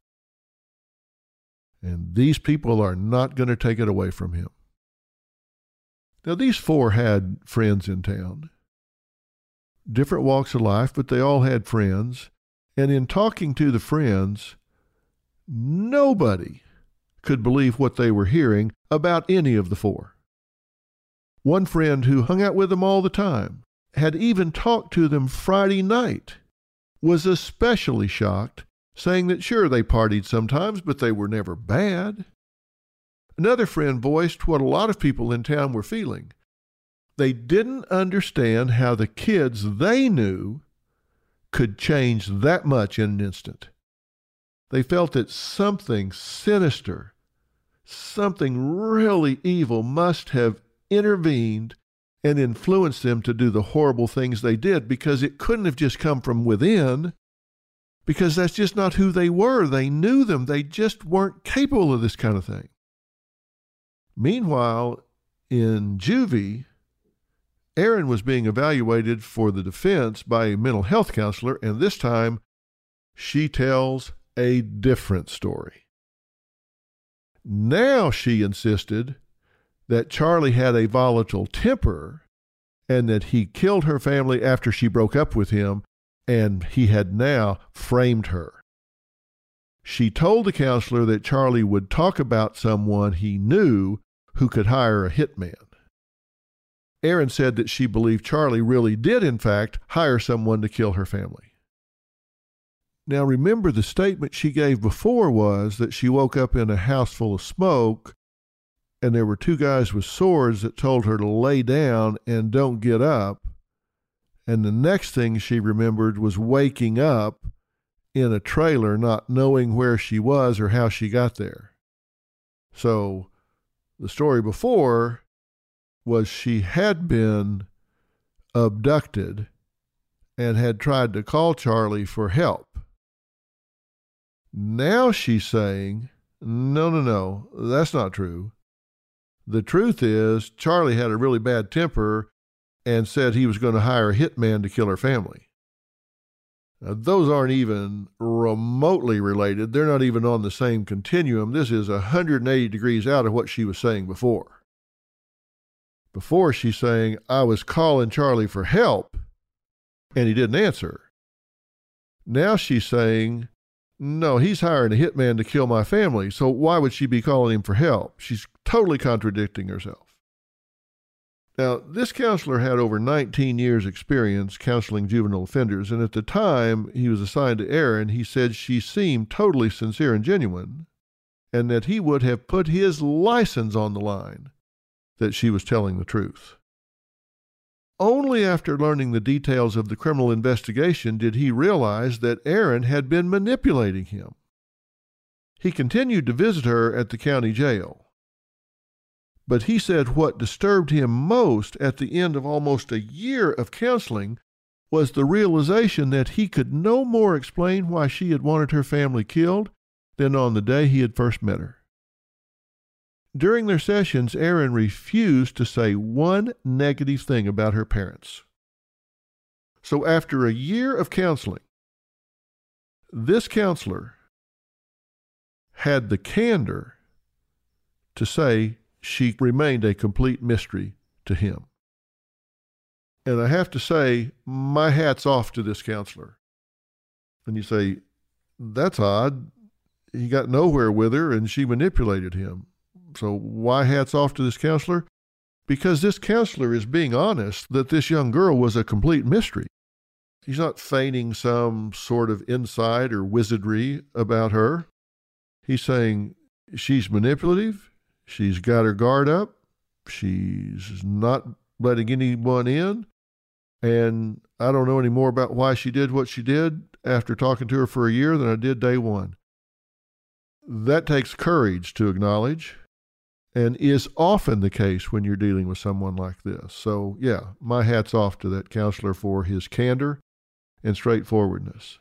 And these people are not going to take it away from him. Now, these four had friends in town. Different walks of life, but they all had friends. And in talking to the friends, nobody could believe what they were hearing about any of the four. One friend who hung out with them all the time, had even talked to them Friday night, was especially shocked, saying that sure, they partied sometimes, but they were never bad. Another friend voiced what a lot of people in town were feeling. They didn't understand how the kids they knew could change that much in an instant. They felt that something sinister, something really evil must have intervened and influenced them to do the horrible things they did, because it couldn't have just come from within, because that's just not who they were. They knew them. They just weren't capable of this kind of thing. Meanwhile, in juvie, Erin was being evaluated for the defense by a mental health counselor, and this time she tells a different story. Now she insisted that Charlie had a volatile temper and that he killed her family after she broke up with him, and he had now framed her. She told the counselor that Charlie would talk about someone he knew who could hire a hitman. Erin said that she believed Charlie really did, in fact, hire someone to kill her family. Now remember, the statement she gave before was that she woke up in a house full of smoke and there were two guys with swords that told her to lay down and don't get up. And the next thing she remembered was waking up in a trailer, not knowing where she was or how she got there. So the story before was she had been abducted and had tried to call Charlie for help. Now she's saying, no, no, no, that's not true. The truth is, Charlie had a really bad temper and said he was going to hire a hitman to kill her family. Now, those aren't even remotely related. They're not even on the same continuum. This is one hundred eighty degrees out of what she was saying before. Before, she's saying, I was calling Charlie for help, and he didn't answer. Now she's saying, no, he's hiring a hitman to kill my family, so why would she be calling him for help? She's totally contradicting herself. Now, this counselor had over nineteen years' experience counseling juvenile offenders, and at the time he was assigned to Aaron, he said she seemed totally sincere and genuine, and that he would have put his license on the line that she was telling the truth. Only after learning the details of the criminal investigation did he realize that Aaron had been manipulating him. He continued to visit her at the county jail. But he said what disturbed him most at the end of almost a year of counseling was the realization that he could no more explain why she had wanted her family killed than on the day he had first met her. During their sessions, Aaron refused to say one negative thing about her parents. So after a year of counseling, this counselor had the candor to say she remained a complete mystery to him. And I have to say, my hat's off to this counselor. And you say, that's odd. He got nowhere with her and she manipulated him. So why hats off to this counselor? Because this counselor is being honest that this young girl was a complete mystery. He's not feigning some sort of insight or wizardry about her. He's saying she's manipulative, she's got her guard up, she's not letting anyone in, and I don't know any more about why she did what she did after talking to her for a year than I did day one. That takes courage to acknowledge, and is often the case when you're dealing with someone like this. So, yeah, my hat's off to that counselor for his candor and straightforwardness.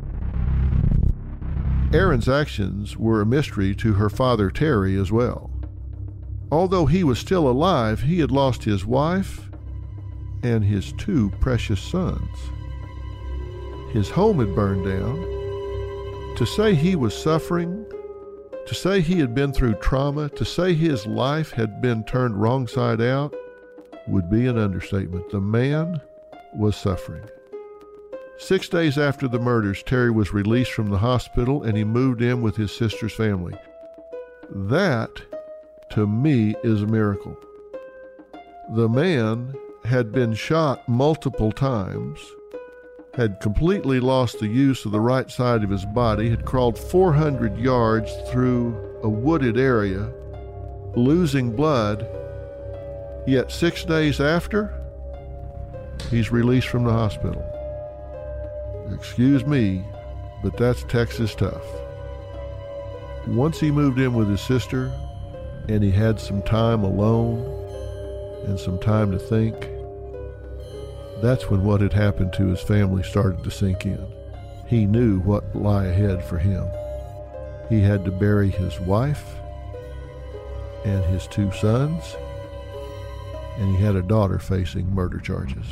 Aaron's actions were a mystery to her father, Terry, as well. Although he was still alive, he had lost his wife and his two precious sons. His home had burned down. To say he was suffering, to say he had been through trauma, to say his life had been turned wrong side out, would be an understatement. The man was suffering. Six days after the murders, Terry was released from the hospital and he moved in with his sister's family. That, to me, is a miracle. The man had been shot multiple times, had completely lost the use of the right side of his body, had crawled four hundred yards through a wooded area, losing blood, yet six days after, he's released from the hospital. Excuse me, but that's Texas tough. Once he moved in with his sister, and he had some time alone and some time to think, that's when what had happened to his family started to sink in. He knew what lay ahead for him. He had to bury his wife and his two sons, and he had a daughter facing murder charges.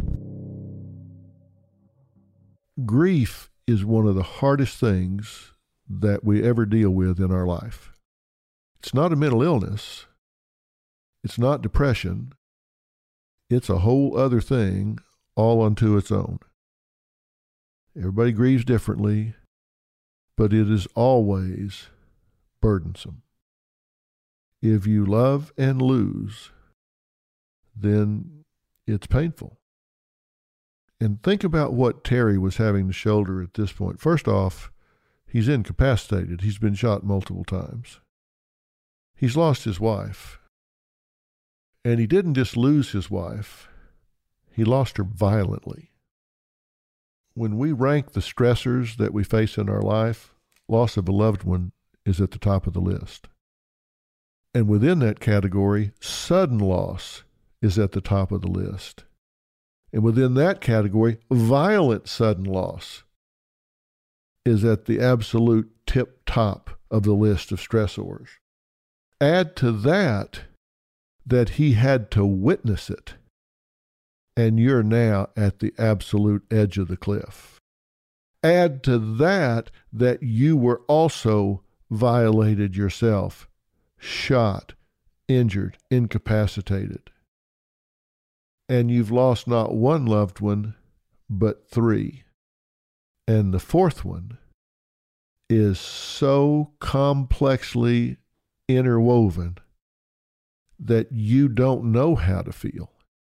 Grief is one of the hardest things that we ever deal with in our life. It's not a mental illness. It's not depression. It's a whole other thing all unto its own. Everybody grieves differently, but it is always burdensome. If you love and lose, then it's painful. And think about what Terry was having to shoulder at this point. First off, he's incapacitated. He's been shot multiple times. He's lost his wife. And he didn't just lose his wife, he lost her violently. When we rank the stressors that we face in our life, loss of a loved one is at the top of the list. And within that category, sudden loss is at the top of the list. And within that category, violent sudden loss is at the absolute tip top of the list of stressors. Add to that that he had to witness it, and you're now at the absolute edge of the cliff. Add to that that you were also violated yourself, shot, injured, incapacitated. and you've lost not one loved one, but three. And the fourth one is so complexly interwoven that you don't know how to feel.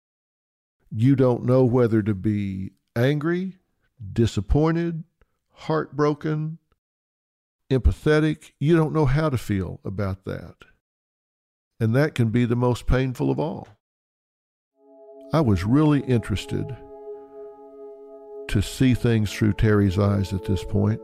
You don't know whether to be angry, disappointed, heartbroken, empathetic. You don't know how to feel about that. And that can be the most painful of all. I was really interested to see things through Terry's eyes at this point,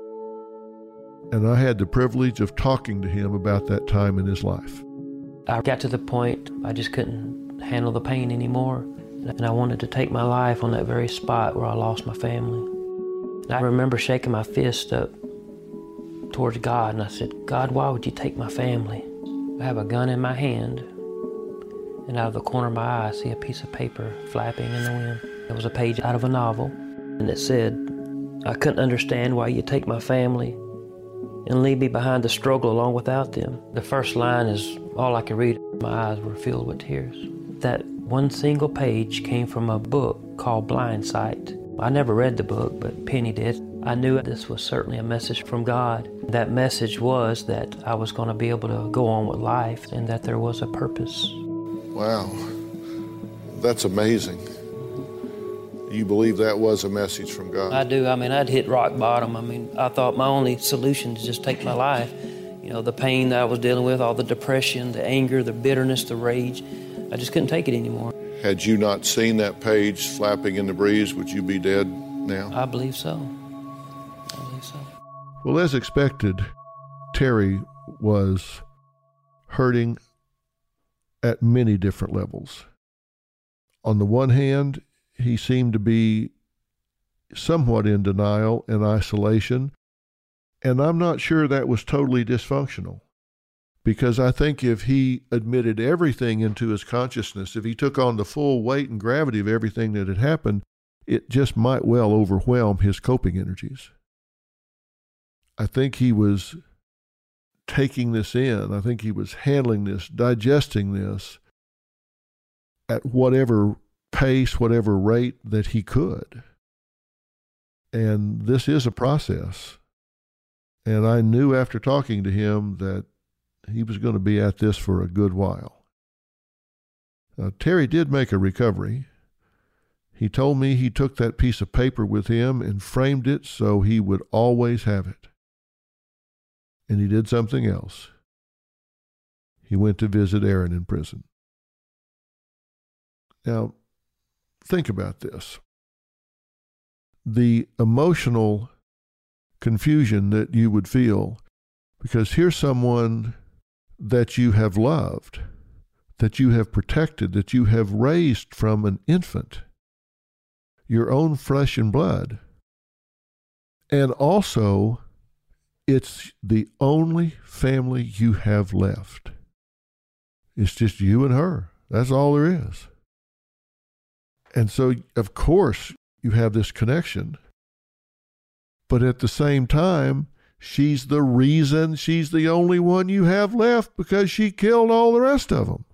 and I had the privilege of talking to him about that time in his life. I got to the point I just couldn't handle the pain anymore, and I wanted to take my life on that very spot where I lost my family. And I remember shaking my fist up towards God, and I said, God, why would you take my family? I have a gun in my hand, and out of the corner of my eye I see a piece of paper flapping in the wind. It was a page out of a novel, and it said, I couldn't understand why you take my family and leave me behind to struggle along without them. The first line is all I could read. My eyes were filled with tears. That one single page came from a book called Blind Sight. I never read the book, but Penny did. I knew this was certainly a message from God. That message was that I was going to be able to go on with life and that there was a purpose. Wow, that's amazing. You believe that was a message from God? I do. I mean, I'd hit rock bottom. I mean, I thought my only solution is just take my life. You know, the pain that I was dealing with, all the depression, the anger, the bitterness, the rage, I just couldn't take it anymore. Had you not seen that page flapping in the breeze, would you be dead now? I believe so. I believe so. Well, as expected, Terry was hurting at many different levels. On the one hand, he seemed to be somewhat in denial and isolation, and I'm not sure that was totally dysfunctional, because I think if he admitted everything into his consciousness, if he took on the full weight and gravity of everything that had happened, it just might well overwhelm his coping energies. I think he was taking this in. I think he was handling this, digesting this at whatever pace, whatever rate that he could. And this is a process. And I knew after talking to him that he was going to be at this for a good while. Uh, Terry did make a recovery. He told me he took that piece of paper with him and framed it so he would always have it. And he did something else. He went to visit Aaron in prison. Now, think about this. The emotional confusion that you would feel, because here's someone that you have loved, that you have protected, that you have raised from an infant, your own flesh and blood. And also, it's the only family you have left. It's just you and her. That's all there is. And so, of course, you have this connection. But at the same time, she's the reason, she's the only one you have left because she killed all the rest of them.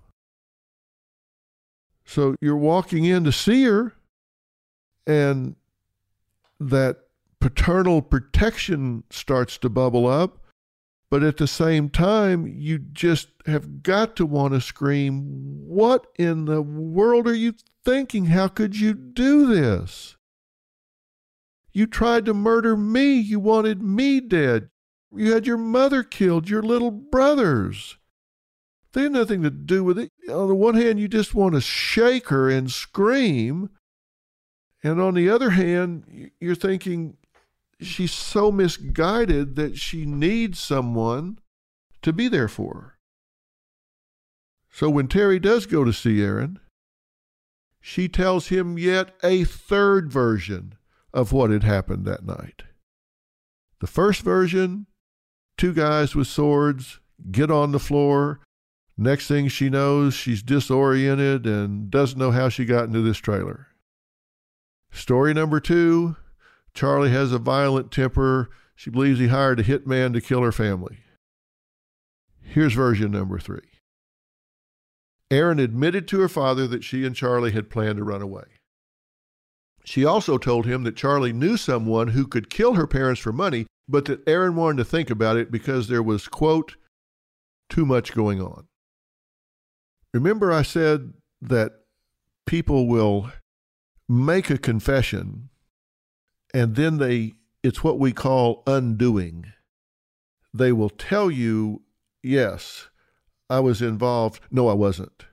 So you're walking in to see her, and that paternal protection starts to bubble up. But at the same time, you just have got to want to scream, what in the world are you thinking? How could you do this? You tried to murder me. You wanted me dead. You had your mother killed, your little brothers. They had nothing to do with it. On the one hand, you just want to shake her and scream. And on the other hand, you're thinking she's so misguided that she needs someone to be there for her. So when Terry does go to see Aaron, she tells him yet a third version of what had happened that night. The first version, two guys with swords get on the floor. Next thing she knows, she's disoriented and doesn't know how she got into this trailer. Story number two, Charlie has a violent temper. She believes he hired a hitman to kill her family. Here's version number three. Erin admitted to her father that she and Charlie had planned to run away. She also told him that Charlie knew someone who could kill her parents for money, but that Erin wanted to think about it because there was, quote, too much going on. Remember I said that people will make a confession and then they, it's what we call undoing. They will tell you, yes, I was involved. No, I wasn't.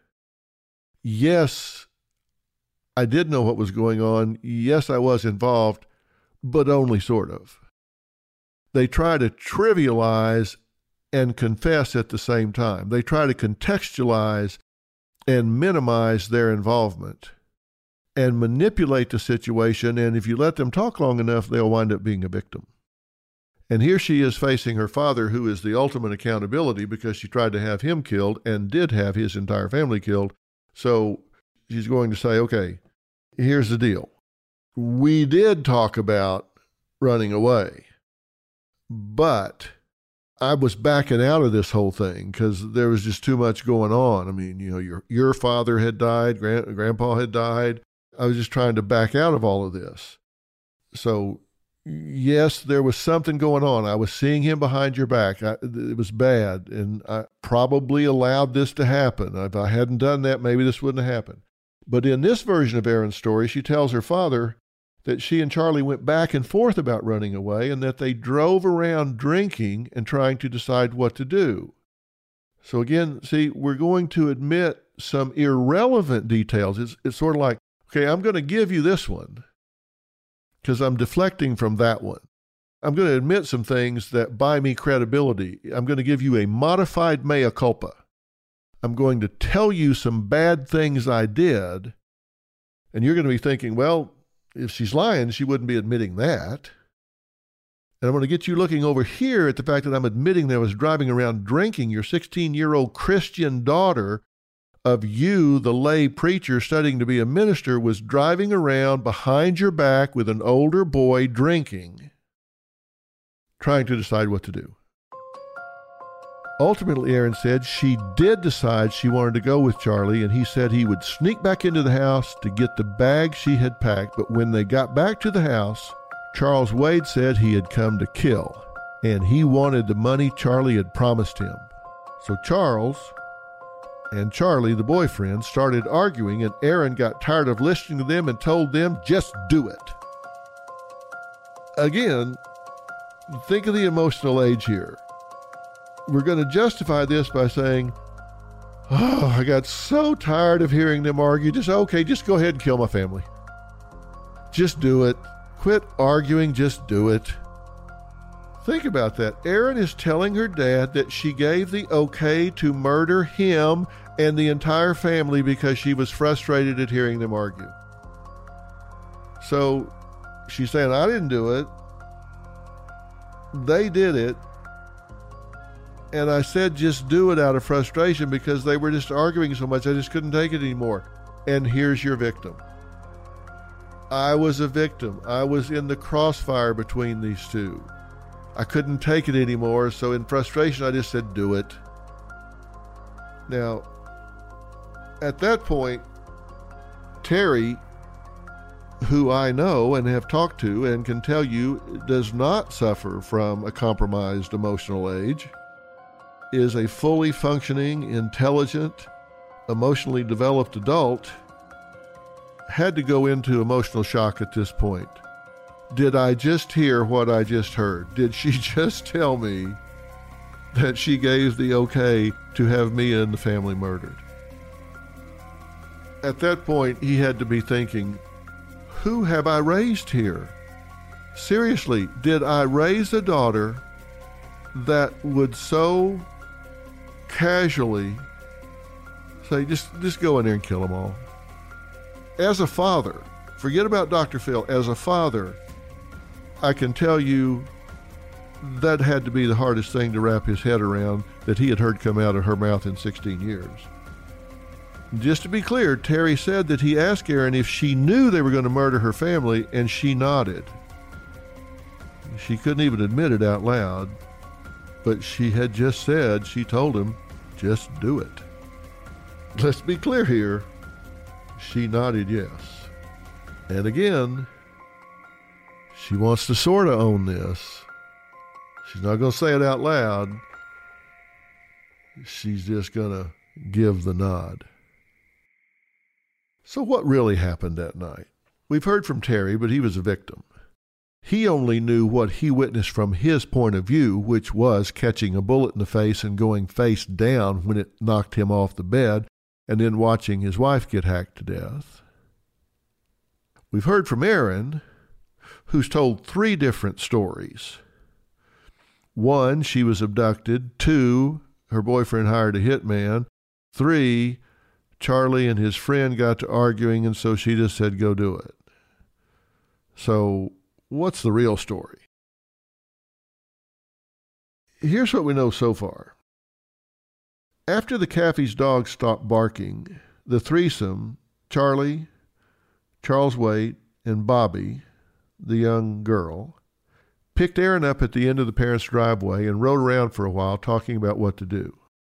Yes, I did know what was going on. Yes, I was involved, but only sort of. They try to trivialize and confess at the same time. They try to contextualize and minimize their involvement and manipulate the situation, and if you let them talk long enough, they'll wind up being a victim. And here she is facing her father, who is the ultimate accountability because she tried to have him killed and did have his entire family killed. So she's going to say, okay, here's the deal. We did talk about running away, but I was backing out of this whole thing because there was just too much going on. I mean, you know, your your father had died, grand, grandpa had died. I was just trying to back out of all of this. So, yes, there was something going on. I was seeing him behind your back. I, it was bad, and I probably allowed this to happen. If I hadn't done that, maybe this wouldn't have happened. But in this version of Erin's story, she tells her father that she and Charlie went back and forth about running away and that they drove around drinking and trying to decide what to do. So again, see, we're going to admit some irrelevant details. It's, it's sort of like, okay, I'm going to give you this one because I'm deflecting from that one. I'm going to admit some things that buy me credibility. I'm going to give you a modified mea culpa. I'm going to tell you some bad things I did, and you're going to be thinking, well, if she's lying, she wouldn't be admitting that. And I'm going to get you looking over here at the fact that I'm admitting that I was driving around drinking. Your sixteen-year-old Christian daughter of you, the lay preacher studying to be a minister, was driving around behind your back with an older boy drinking, trying to decide what to do. Ultimately, Erin said she did decide she wanted to go with Charlie, and he said he would sneak back into the house to get the bag she had packed. But when they got back to the house, Charles Wade said he had come to kill, and he wanted the money Charlie had promised him. So Charles and Charlie, the boyfriend, started arguing, and Erin got tired of listening to them and told them, just do it. Again, think of the emotional age here. We're going to justify this by saying, oh, I got so tired of hearing them argue. Just, okay, just go ahead and kill my family. Just do it. Quit arguing, just do it. Think about that. Erin is telling her dad that she gave the okay to murder him and the entire family because she was frustrated at hearing them argue. So she's saying, I didn't do it. They did it. And I said, just do it out of frustration because they were just arguing so much. I just couldn't take it anymore. And here's your victim. I was a victim. I was in the crossfire between these two. I couldn't take it anymore. So in frustration, I just said, do it. Now, at that point, Terry, who I know and have talked to and can tell you does not suffer from a compromised emotional age, is a fully functioning, intelligent, emotionally developed adult, had to go into emotional shock at this point. Did I just hear what I just heard? Did she just tell me that she gave the okay to have me and the family murdered? At that point, he had to be thinking, who have I raised here? Seriously, did I raise a daughter that would so casually say, just, just go in there and kill them all? As a father, forget about Doctor Phil, as a father, I can tell you that had to be the hardest thing to wrap his head around that he had heard come out of her mouth in sixteen years. Just to be clear, Terry said that he asked Erin if she knew they were going to murder her family, and she nodded. She couldn't even admit it out loud, but she had just said, she told him, just do it. let's be clear here. She nodded yes. And again, she wants to sort of own this. She's not going to say it out loud. She's just going to give the nod. So what really happened that night? We've heard from Terry, but he was a victim. He only knew what he witnessed from his point of view, which was catching a bullet in the face and going face down when it knocked him off the bed, and then watching his wife get hacked to death. We've heard from Erin, who's told three different stories. One, she was abducted. Two, her boyfriend hired a hitman. Three, Charlie and his friend got to arguing, and so she just said, go do it. So what's the real story? Here's what we know so far. After the Caffey's dog stopped barking, the threesome, Charlie, Charles Waite, and Bobby, the young girl, picked Erin up at the end of the parents' driveway and rode around for a while talking about what to do.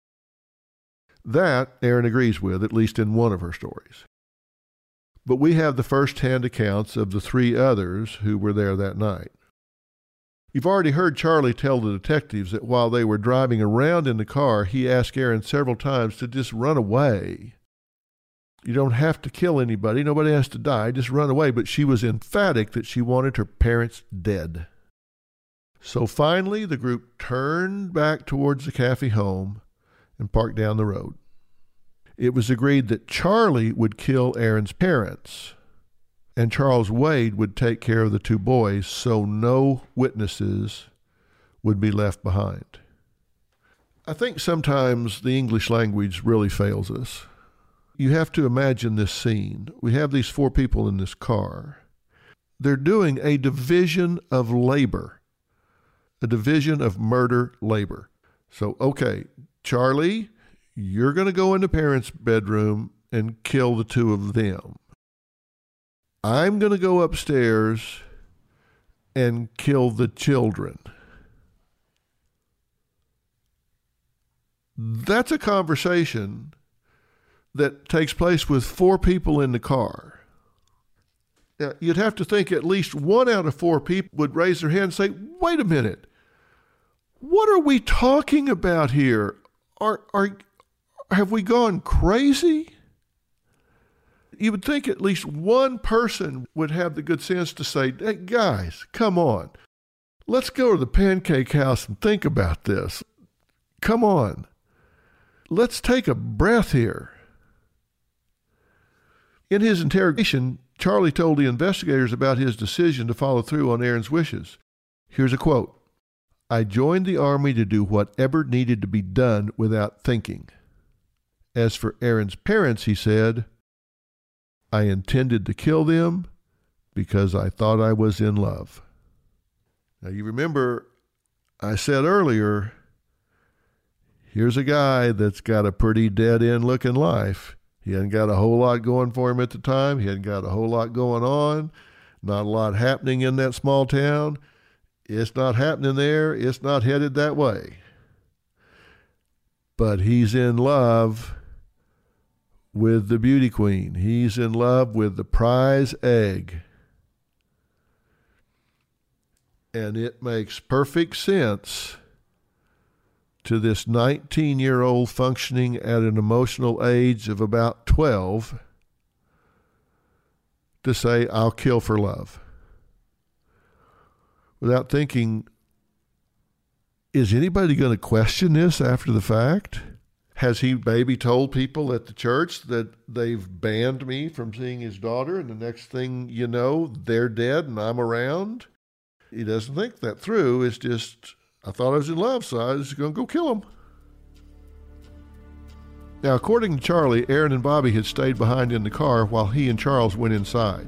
That Erin agrees with, at least in one of her stories. But we have the first-hand accounts of the three others who were there that night. You've already heard Charlie tell the detectives that while they were driving around in the car, he asked Erin several times to just run away. You don't have to kill anybody. Nobody has to die. Just run away. But she was emphatic that she wanted her parents dead. So finally, the group turned back towards the Caffey home and parked down the road. It was agreed that Charlie would kill Erin's parents, and Charles Wade would take care of the two boys so no witnesses would be left behind. I think sometimes the English language really fails us. You have to imagine this scene. We have these four people in this car. They're doing a division of labor, a division of murder labor. So, okay, Charlie, you're going to go into parents' bedroom and kill the two of them. I'm going to go upstairs and kill the children. That's a conversation that takes place with four people in the car. Now, you'd have to think at least one out of four people would raise their hand and say, wait a minute, what are we talking about here? Are, are, have we gone crazy? You would think at least one person would have the good sense to say, hey, guys, come on. Let's go to the pancake house and think about this. Come on. Let's take a breath here. In his interrogation, Charlie told the investigators about his decision to follow through on Erin's wishes. Here's a quote. I joined the Army to do whatever needed to be done without thinking. As for Erin's parents, he said, I intended to kill them because I thought I was in love. Now, you remember I said earlier, here's a guy that's got a pretty dead-end looking life. He hadn't got a whole lot going for him at the time. He hadn't got a whole lot going on. Not a lot happening in that small town. It's not happening there. It's not headed that way. But he's in love with the beauty queen. He's in love with the prize egg. And it makes perfect sense to this nineteen-year-old functioning at an emotional age of about twelve to say, I'll kill for love. Without thinking, is anybody going to question this after the fact? Has he maybe told people at the church that they've banned me from seeing his daughter, and the next thing you know, they're dead and I'm around? He doesn't think that through. It's just, I thought I was in love, so I was going to go kill him. Now, according to Charlie, Erin and Bobby had stayed behind in the car while he and Charles went inside.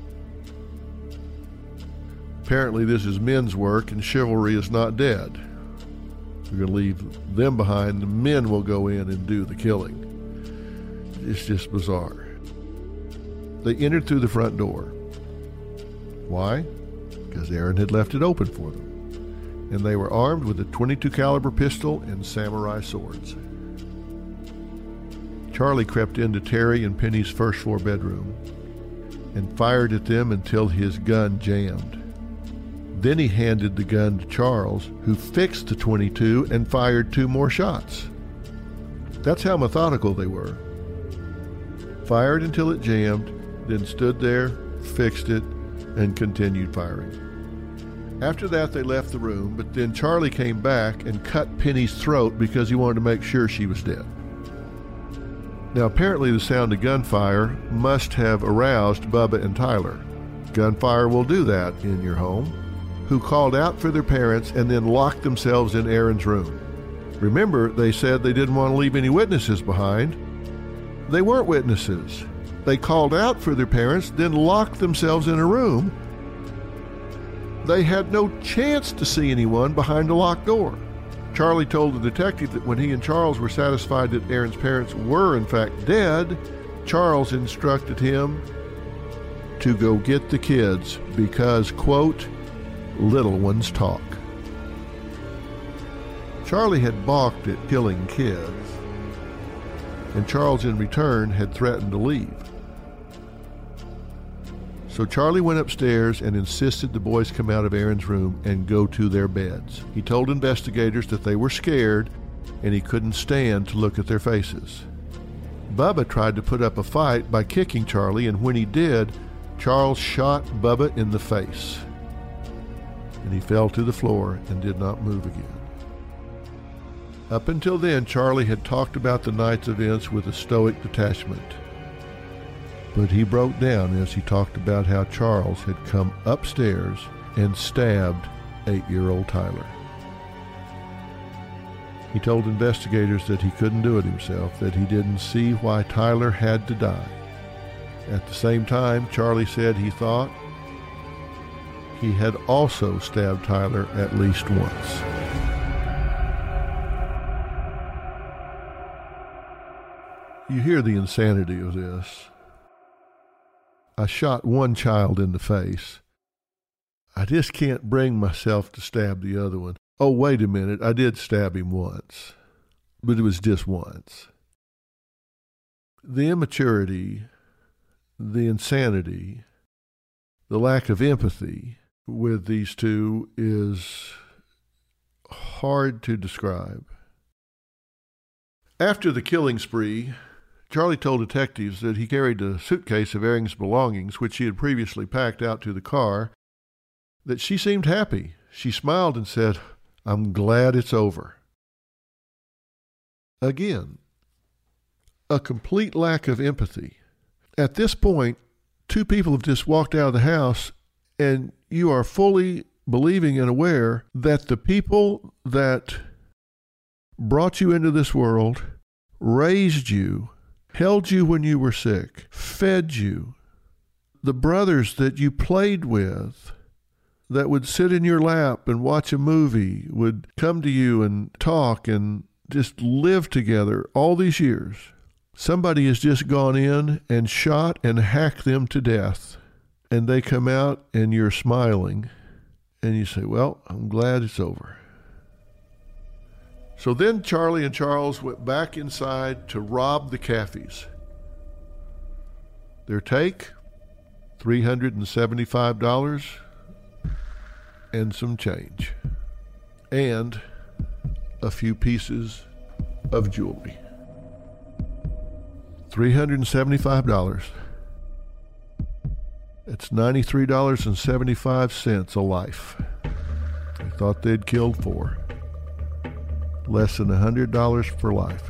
Apparently, this is men's work and chivalry is not dead. We're going to leave them behind. The men will go in and do the killing. It's just bizarre. They entered through the front door. Why? Because Erin had left it open for them. And they were armed with a twenty-two caliber pistol and samurai swords. Charlie crept into Terry and Penny's first floor bedroom and fired at them until his gun jammed. Then he handed the gun to Charles, who fixed the twenty-two and fired two more shots. That's how methodical they were. Fired until it jammed, then stood there, fixed it, and continued firing. After that, they left the room, but then Charlie came back and cut Penny's throat because he wanted to make sure she was dead. Now, apparently the sound of gunfire must have aroused Bubba and Tyler. Gunfire will do that in your home. Who called out for their parents and then locked themselves in Aaron's room. Remember, they said they didn't want to leave any witnesses behind. They weren't witnesses. They called out for their parents, then locked themselves in a room. They had no chance to see anyone behind a locked door. Charlie told the detective that when he and Charles were satisfied that Aaron's parents were in fact dead, Charles instructed him to go get the kids because, quote, little ones talk. Charlie had balked at killing kids, and Charles in return had threatened to leave. So Charlie went upstairs and insisted the boys come out of Aaron's room and go to their beds. He told investigators that they were scared and he couldn't stand to look at their faces. Bubba tried to put up a fight by kicking Charlie, and when he did, Charles shot Bubba in the face, and he fell to the floor and did not move again. Up until then, Charlie had talked about the night's events with a stoic detachment. But he broke down as he talked about how Charles had come upstairs and stabbed eight-year-old Tyler. He told investigators that he couldn't do it himself, that he didn't see why Tyler had to die. At the same time, Charlie said he thought he had also stabbed Tyler at least once. You hear the insanity of this. I shot one child in the face. I just can't bring myself to stab the other one. Oh, wait a minute, I did stab him once, but it was just once. The immaturity, the insanity, the lack of empathy with these two is hard to describe. After the killing spree, Charlie told detectives that he carried a suitcase of Aaron's belongings, which he had previously packed out to the car, that she seemed happy. She smiled and said, "I'm glad it's over." Again, a complete lack of empathy. At this point, two people have just walked out of the house, and you are fully believing and aware that the people that brought you into this world, raised you, held you when you were sick, fed you, the brothers that you played with, that would sit in your lap and watch a movie, would come to you and talk and just live together all these years. Somebody has just gone in and shot and hacked them to death. And they come out and you're smiling. And you say, well, I'm glad it's over. So then Charlie and Charles went back inside to rob the Caffeys. Their take, three hundred seventy-five dollars and some change. And a few pieces of jewelry. three hundred seventy-five dollars. It's ninety-three dollars and seventy-five cents a life. They thought they'd killed four. Less than one hundred dollars for life.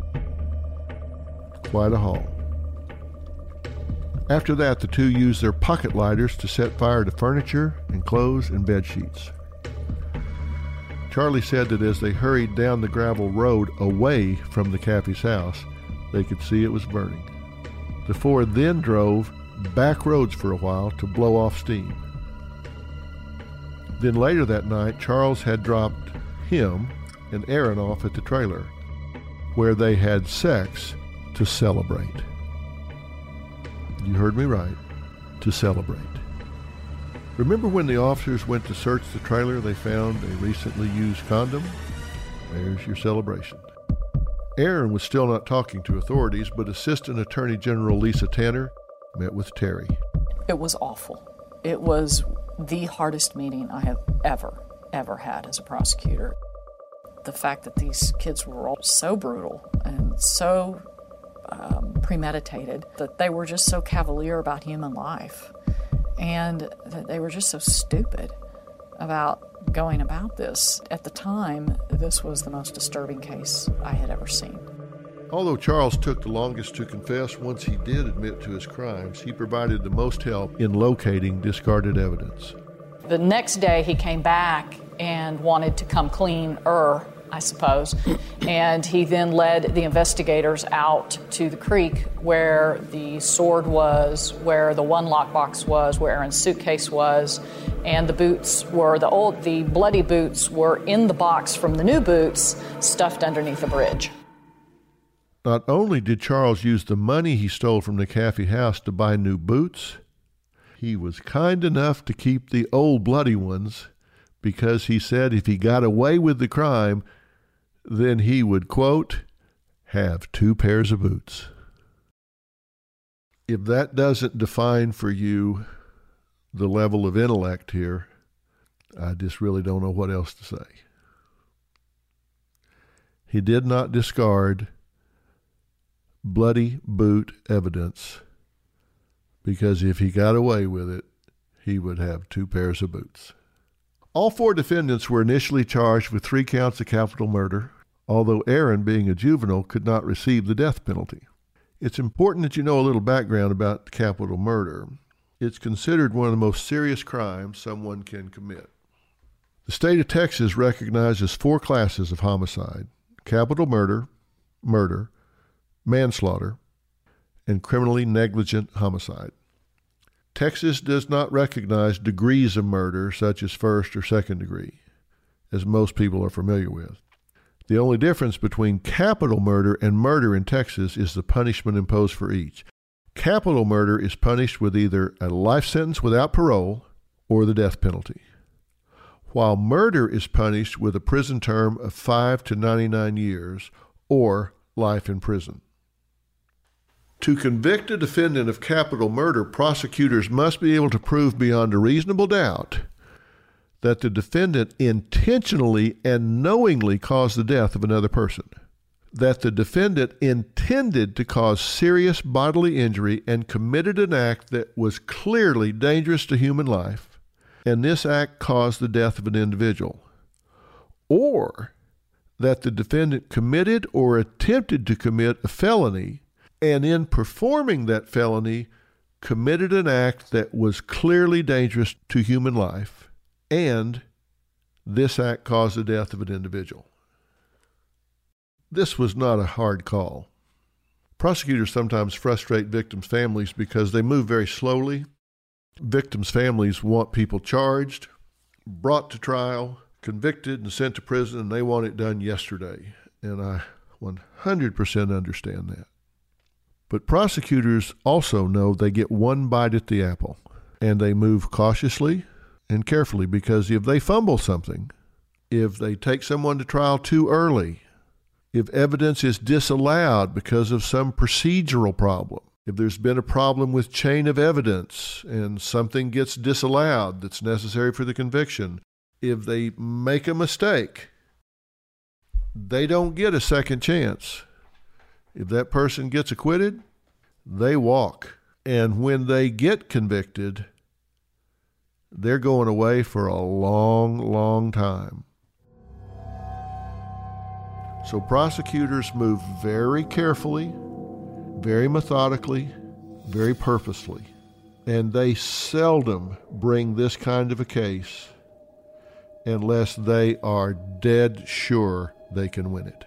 Quite a haul. After that, the two used their pocket lighters to set fire to furniture and clothes and bed sheets. Charlie said that as they hurried down the gravel road away from the Caffey's house, they could see it was burning. The four then drove back roads for a while to blow off steam. Then later that night, Charles had dropped him and Aaron off at the trailer, where they had sex to celebrate. You heard me right, to celebrate. Remember when the officers went to search the trailer, they found a recently used condom? There's your celebration. Aaron was still not talking to authorities, but Assistant Attorney General Lisa Tanner met with Terry. It was awful. It was the hardest meeting I have ever, ever had as a prosecutor. The fact that these kids were all so brutal and so um, premeditated, that they were just so cavalier about human life, and that they were just so stupid about going about this. At the time, this was the most disturbing case I had ever seen. Although Charles took the longest to confess, once he did admit to his crimes, he provided the most help in locating discarded evidence. The next day, he came back and wanted to come cleaner, I suppose, and he then led the investigators out to the creek where the sword was, where the one lockbox was, where Aaron's suitcase was, and the boots were, the old, the bloody boots were in the box from the new boots stuffed underneath the bridge. Not only did Charles use the money he stole from the Caffey house to buy new boots, he was kind enough to keep the old bloody ones because he said if he got away with the crime, then he would, quote, have two pairs of boots. If that doesn't define for you the level of intellect here, I just really don't know what else to say. He did not discard bloody boot evidence because if he got away with it, he would have two pairs of boots. All four defendants were initially charged with three counts of capital murder, although Aaron, being a juvenile, could not receive the death penalty. It's important that you know a little background about capital murder. It's considered one of the most serious crimes someone can commit. The state of Texas recognizes four classes of homicide: capital murder, murder, manslaughter, and criminally negligent homicide. Texas does not recognize degrees of murder such as first or second degree, as most people are familiar with. The only difference between capital murder and murder in Texas is the punishment imposed for each. Capital murder is punished with either a life sentence without parole or the death penalty, while murder is punished with a prison term of five to ninety-nine years or life in prison. To convict a defendant of capital murder, prosecutors must be able to prove beyond a reasonable doubt that the defendant intentionally and knowingly caused the death of another person, that the defendant intended to cause serious bodily injury and committed an act that was clearly dangerous to human life, and this act caused the death of an individual, or that the defendant committed or attempted to commit a felony and in performing that felony committed an act that was clearly dangerous to human life, and this act caused the death of an individual. This was not a hard call. Prosecutors sometimes frustrate victims' families because they move very slowly. Victims' families want people charged, brought to trial, convicted, and sent to prison, and they want it done yesterday. And I one hundred percent understand that. But prosecutors also know they get one bite at the apple, and they move cautiously and carefully, because if they fumble something, if they take someone to trial too early, if evidence is disallowed because of some procedural problem, if there's been a problem with chain of evidence and something gets disallowed that's necessary for the conviction, if they make a mistake, they don't get a second chance. If that person gets acquitted, they walk. And when they get convicted, they're going away for a long, long time. So prosecutors move very carefully, very methodically, very purposefully. And they seldom bring this kind of a case unless they are dead sure they can win it.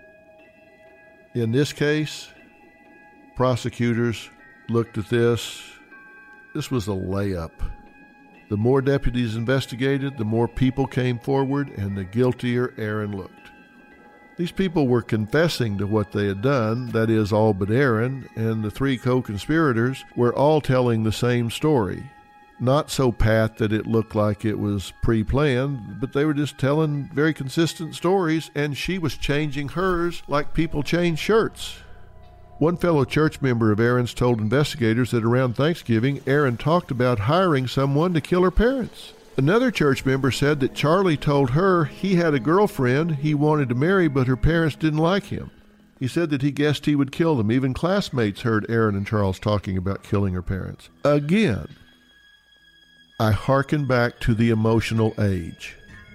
In this case, prosecutors looked at this. This was a layup. The more deputies investigated, the more people came forward, and the guiltier Aaron looked. These people were confessing to what they had done, that is, all but Aaron, and the three co-conspirators were all telling the same story. not so pat that it looked like it was pre-planned, but they were just telling very consistent stories, and she was changing hers like people change shirts. One fellow church member of Erin's told investigators that around Thanksgiving, Erin talked about hiring someone to kill her parents. Another church member said that Charlie told her he had a girlfriend he wanted to marry, but her parents didn't like him. He said that he guessed he would kill them. Even classmates heard Erin and Charles talking about killing her parents. Again, I hearken back to the emotional age,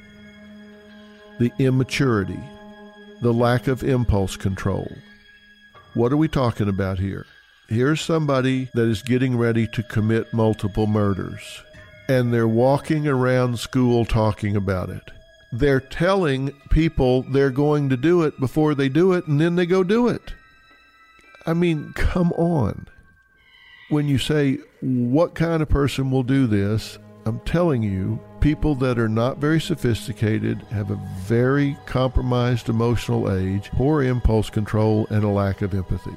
the immaturity, the lack of impulse control. What are we talking about here? Here's somebody that is getting ready to commit multiple murders, and they're walking around school talking about it. They're telling people they're going to do it before they do it, and then they go do it. I mean, come on. When you say, what kind of person will do this? I'm telling you, people that are not very sophisticated, have a very compromised emotional age, poor impulse control, and a lack of empathy.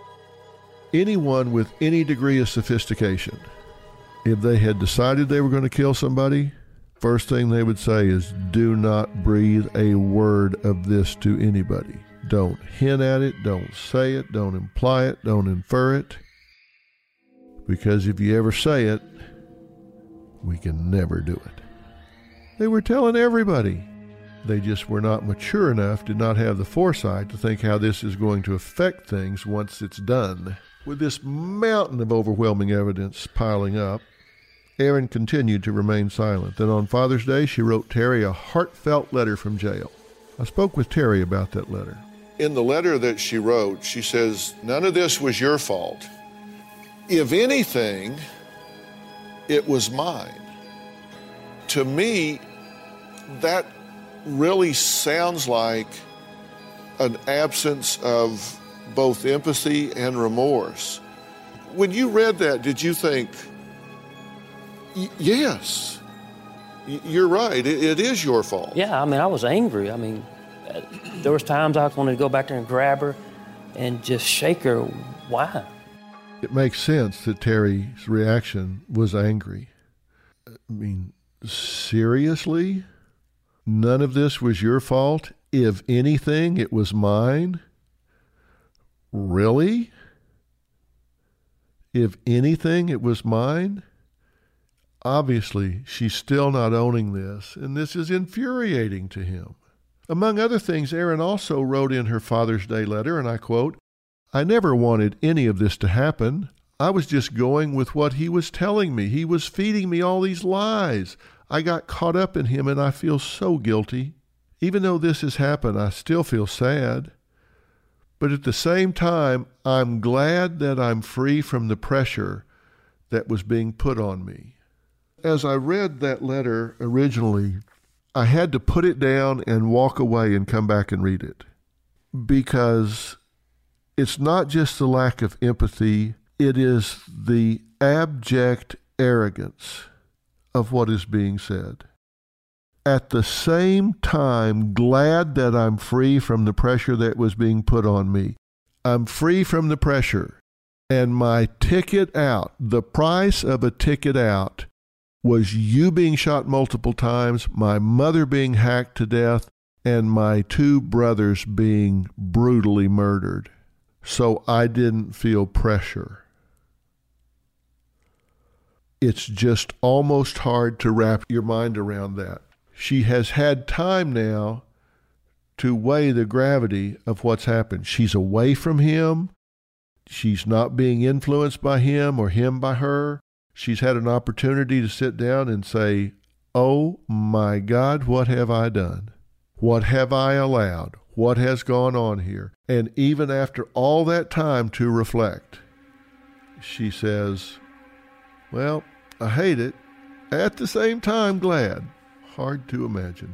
Anyone with any degree of sophistication, if they had decided they were going to kill somebody, first thing they would say is, do not breathe a word of this to anybody. Don't hint at it, don't say it, don't imply it, don't infer it. Because if you ever say it, we can never do it. They were telling everybody. They just were not mature enough, did not have the foresight to think how this is going to affect things once it's done. With this mountain of overwhelming evidence piling up, Erin continued to remain silent. Then on Father's Day, she wrote Terry a heartfelt letter from jail. I spoke with Terry about that letter. In the letter that she wrote, she says, none of this was your fault. If anything, it was mine. To me, that really sounds like an absence of both empathy and remorse. When you read that, did you think, y- yes, y- you're right, it, it is your fault? Yeah, I mean, I was angry. I mean, there was times I wanted to go back there and grab her and just shake her. Why? It makes sense that Terry's reaction was angry. I mean, seriously? None of this was your fault? If anything, it was mine? Really? If anything, it was mine? Obviously, she's still not owning this, and this is infuriating to him. Among other things, Erin also wrote in her Father's Day letter, and I quote, I never wanted any of this to happen. I was just going with what he was telling me. He was feeding me all these lies. I got caught up in him, and I feel so guilty. Even though this has happened, I still feel sad. But at the same time, I'm glad that I'm free from the pressure that was being put on me. As I read that letter originally, I had to put it down and walk away and come back and read it. Because it's not just the lack of empathy, it is the abject arrogance of what is being said. At the same time, glad that I'm free from the pressure that was being put on me. I'm free from the pressure. And my ticket out, the price of a ticket out, was you being shot multiple times, my mother being hacked to death, and my two brothers being brutally murdered. So I didn't feel pressure. It's just almost hard to wrap your mind around that. She has had time now to weigh the gravity of what's happened. She's away from him. She's not being influenced by him or him by her. She's had an opportunity to sit down and say, oh my God, what have I done? What have I allowed? What has gone on here? And even after all that time to reflect, she says, well, I hate it. At the same time, glad. Hard to imagine.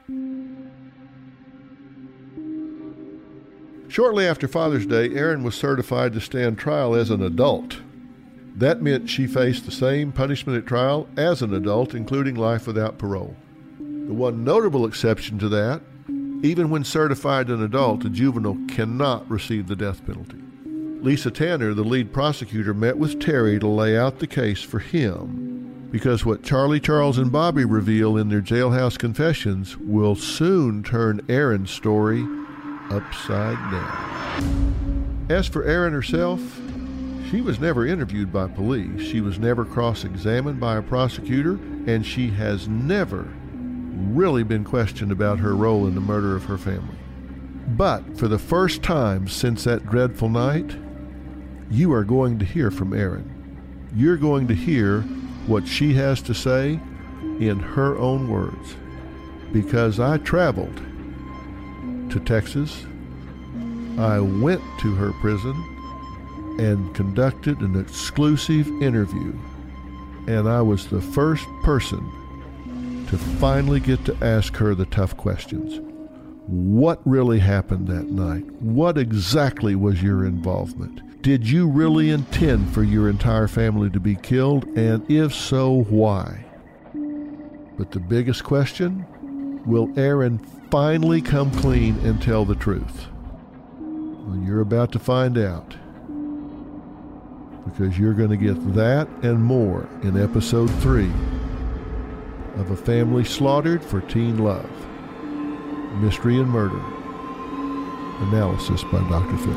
Shortly after Father's Day, Erin was certified to stand trial as an adult. That meant she faced the same punishment at trial as an adult, including life without parole. The one notable exception to that, even when certified an adult, a juvenile cannot receive the death penalty. Lisa Tanner, the lead prosecutor, met with Terry to lay out the case for him, Because what Charlie, Charles, and Bobby reveal in their jailhouse confessions will soon turn Erin's story upside down. As for Erin herself, she was never interviewed by police, she was never cross-examined by a prosecutor, and she has never really been questioned about her role in the murder of her family. But for the first time since that dreadful night, you are going to hear from Erin. You're going to hear what she has to say in her own words. Because I traveled to Texas, I went to her prison and conducted an exclusive interview, and I was the first person to finally get to ask her the tough questions. What really happened that night? What exactly was your involvement? Did you really intend for your entire family to be killed? And if so, why? But the biggest question, will Erin finally come clean and tell the truth? Well, you're about to find out, because you're going to get that and more in episode three of A Family Slaughtered for Teen Love, Mystery and Murder, analysis by Doctor Phil.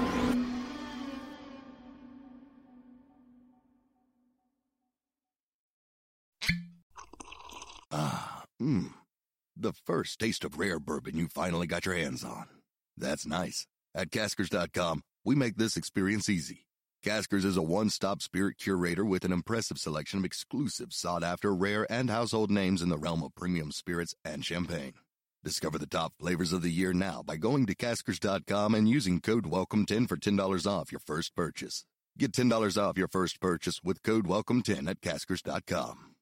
Ah, mmm. The first taste of rare bourbon you finally got your hands on. That's nice. At Caskers dot com, we make this experience easy. Caskers is a one-stop spirit curator with an impressive selection of exclusive, sought-after, rare, and household names in the realm of premium spirits and champagne. Discover the top flavors of the year now by going to Caskers dot com and using code welcome ten for ten dollars off your first purchase. Get ten dollars off your first purchase with code welcome ten at Caskers dot com.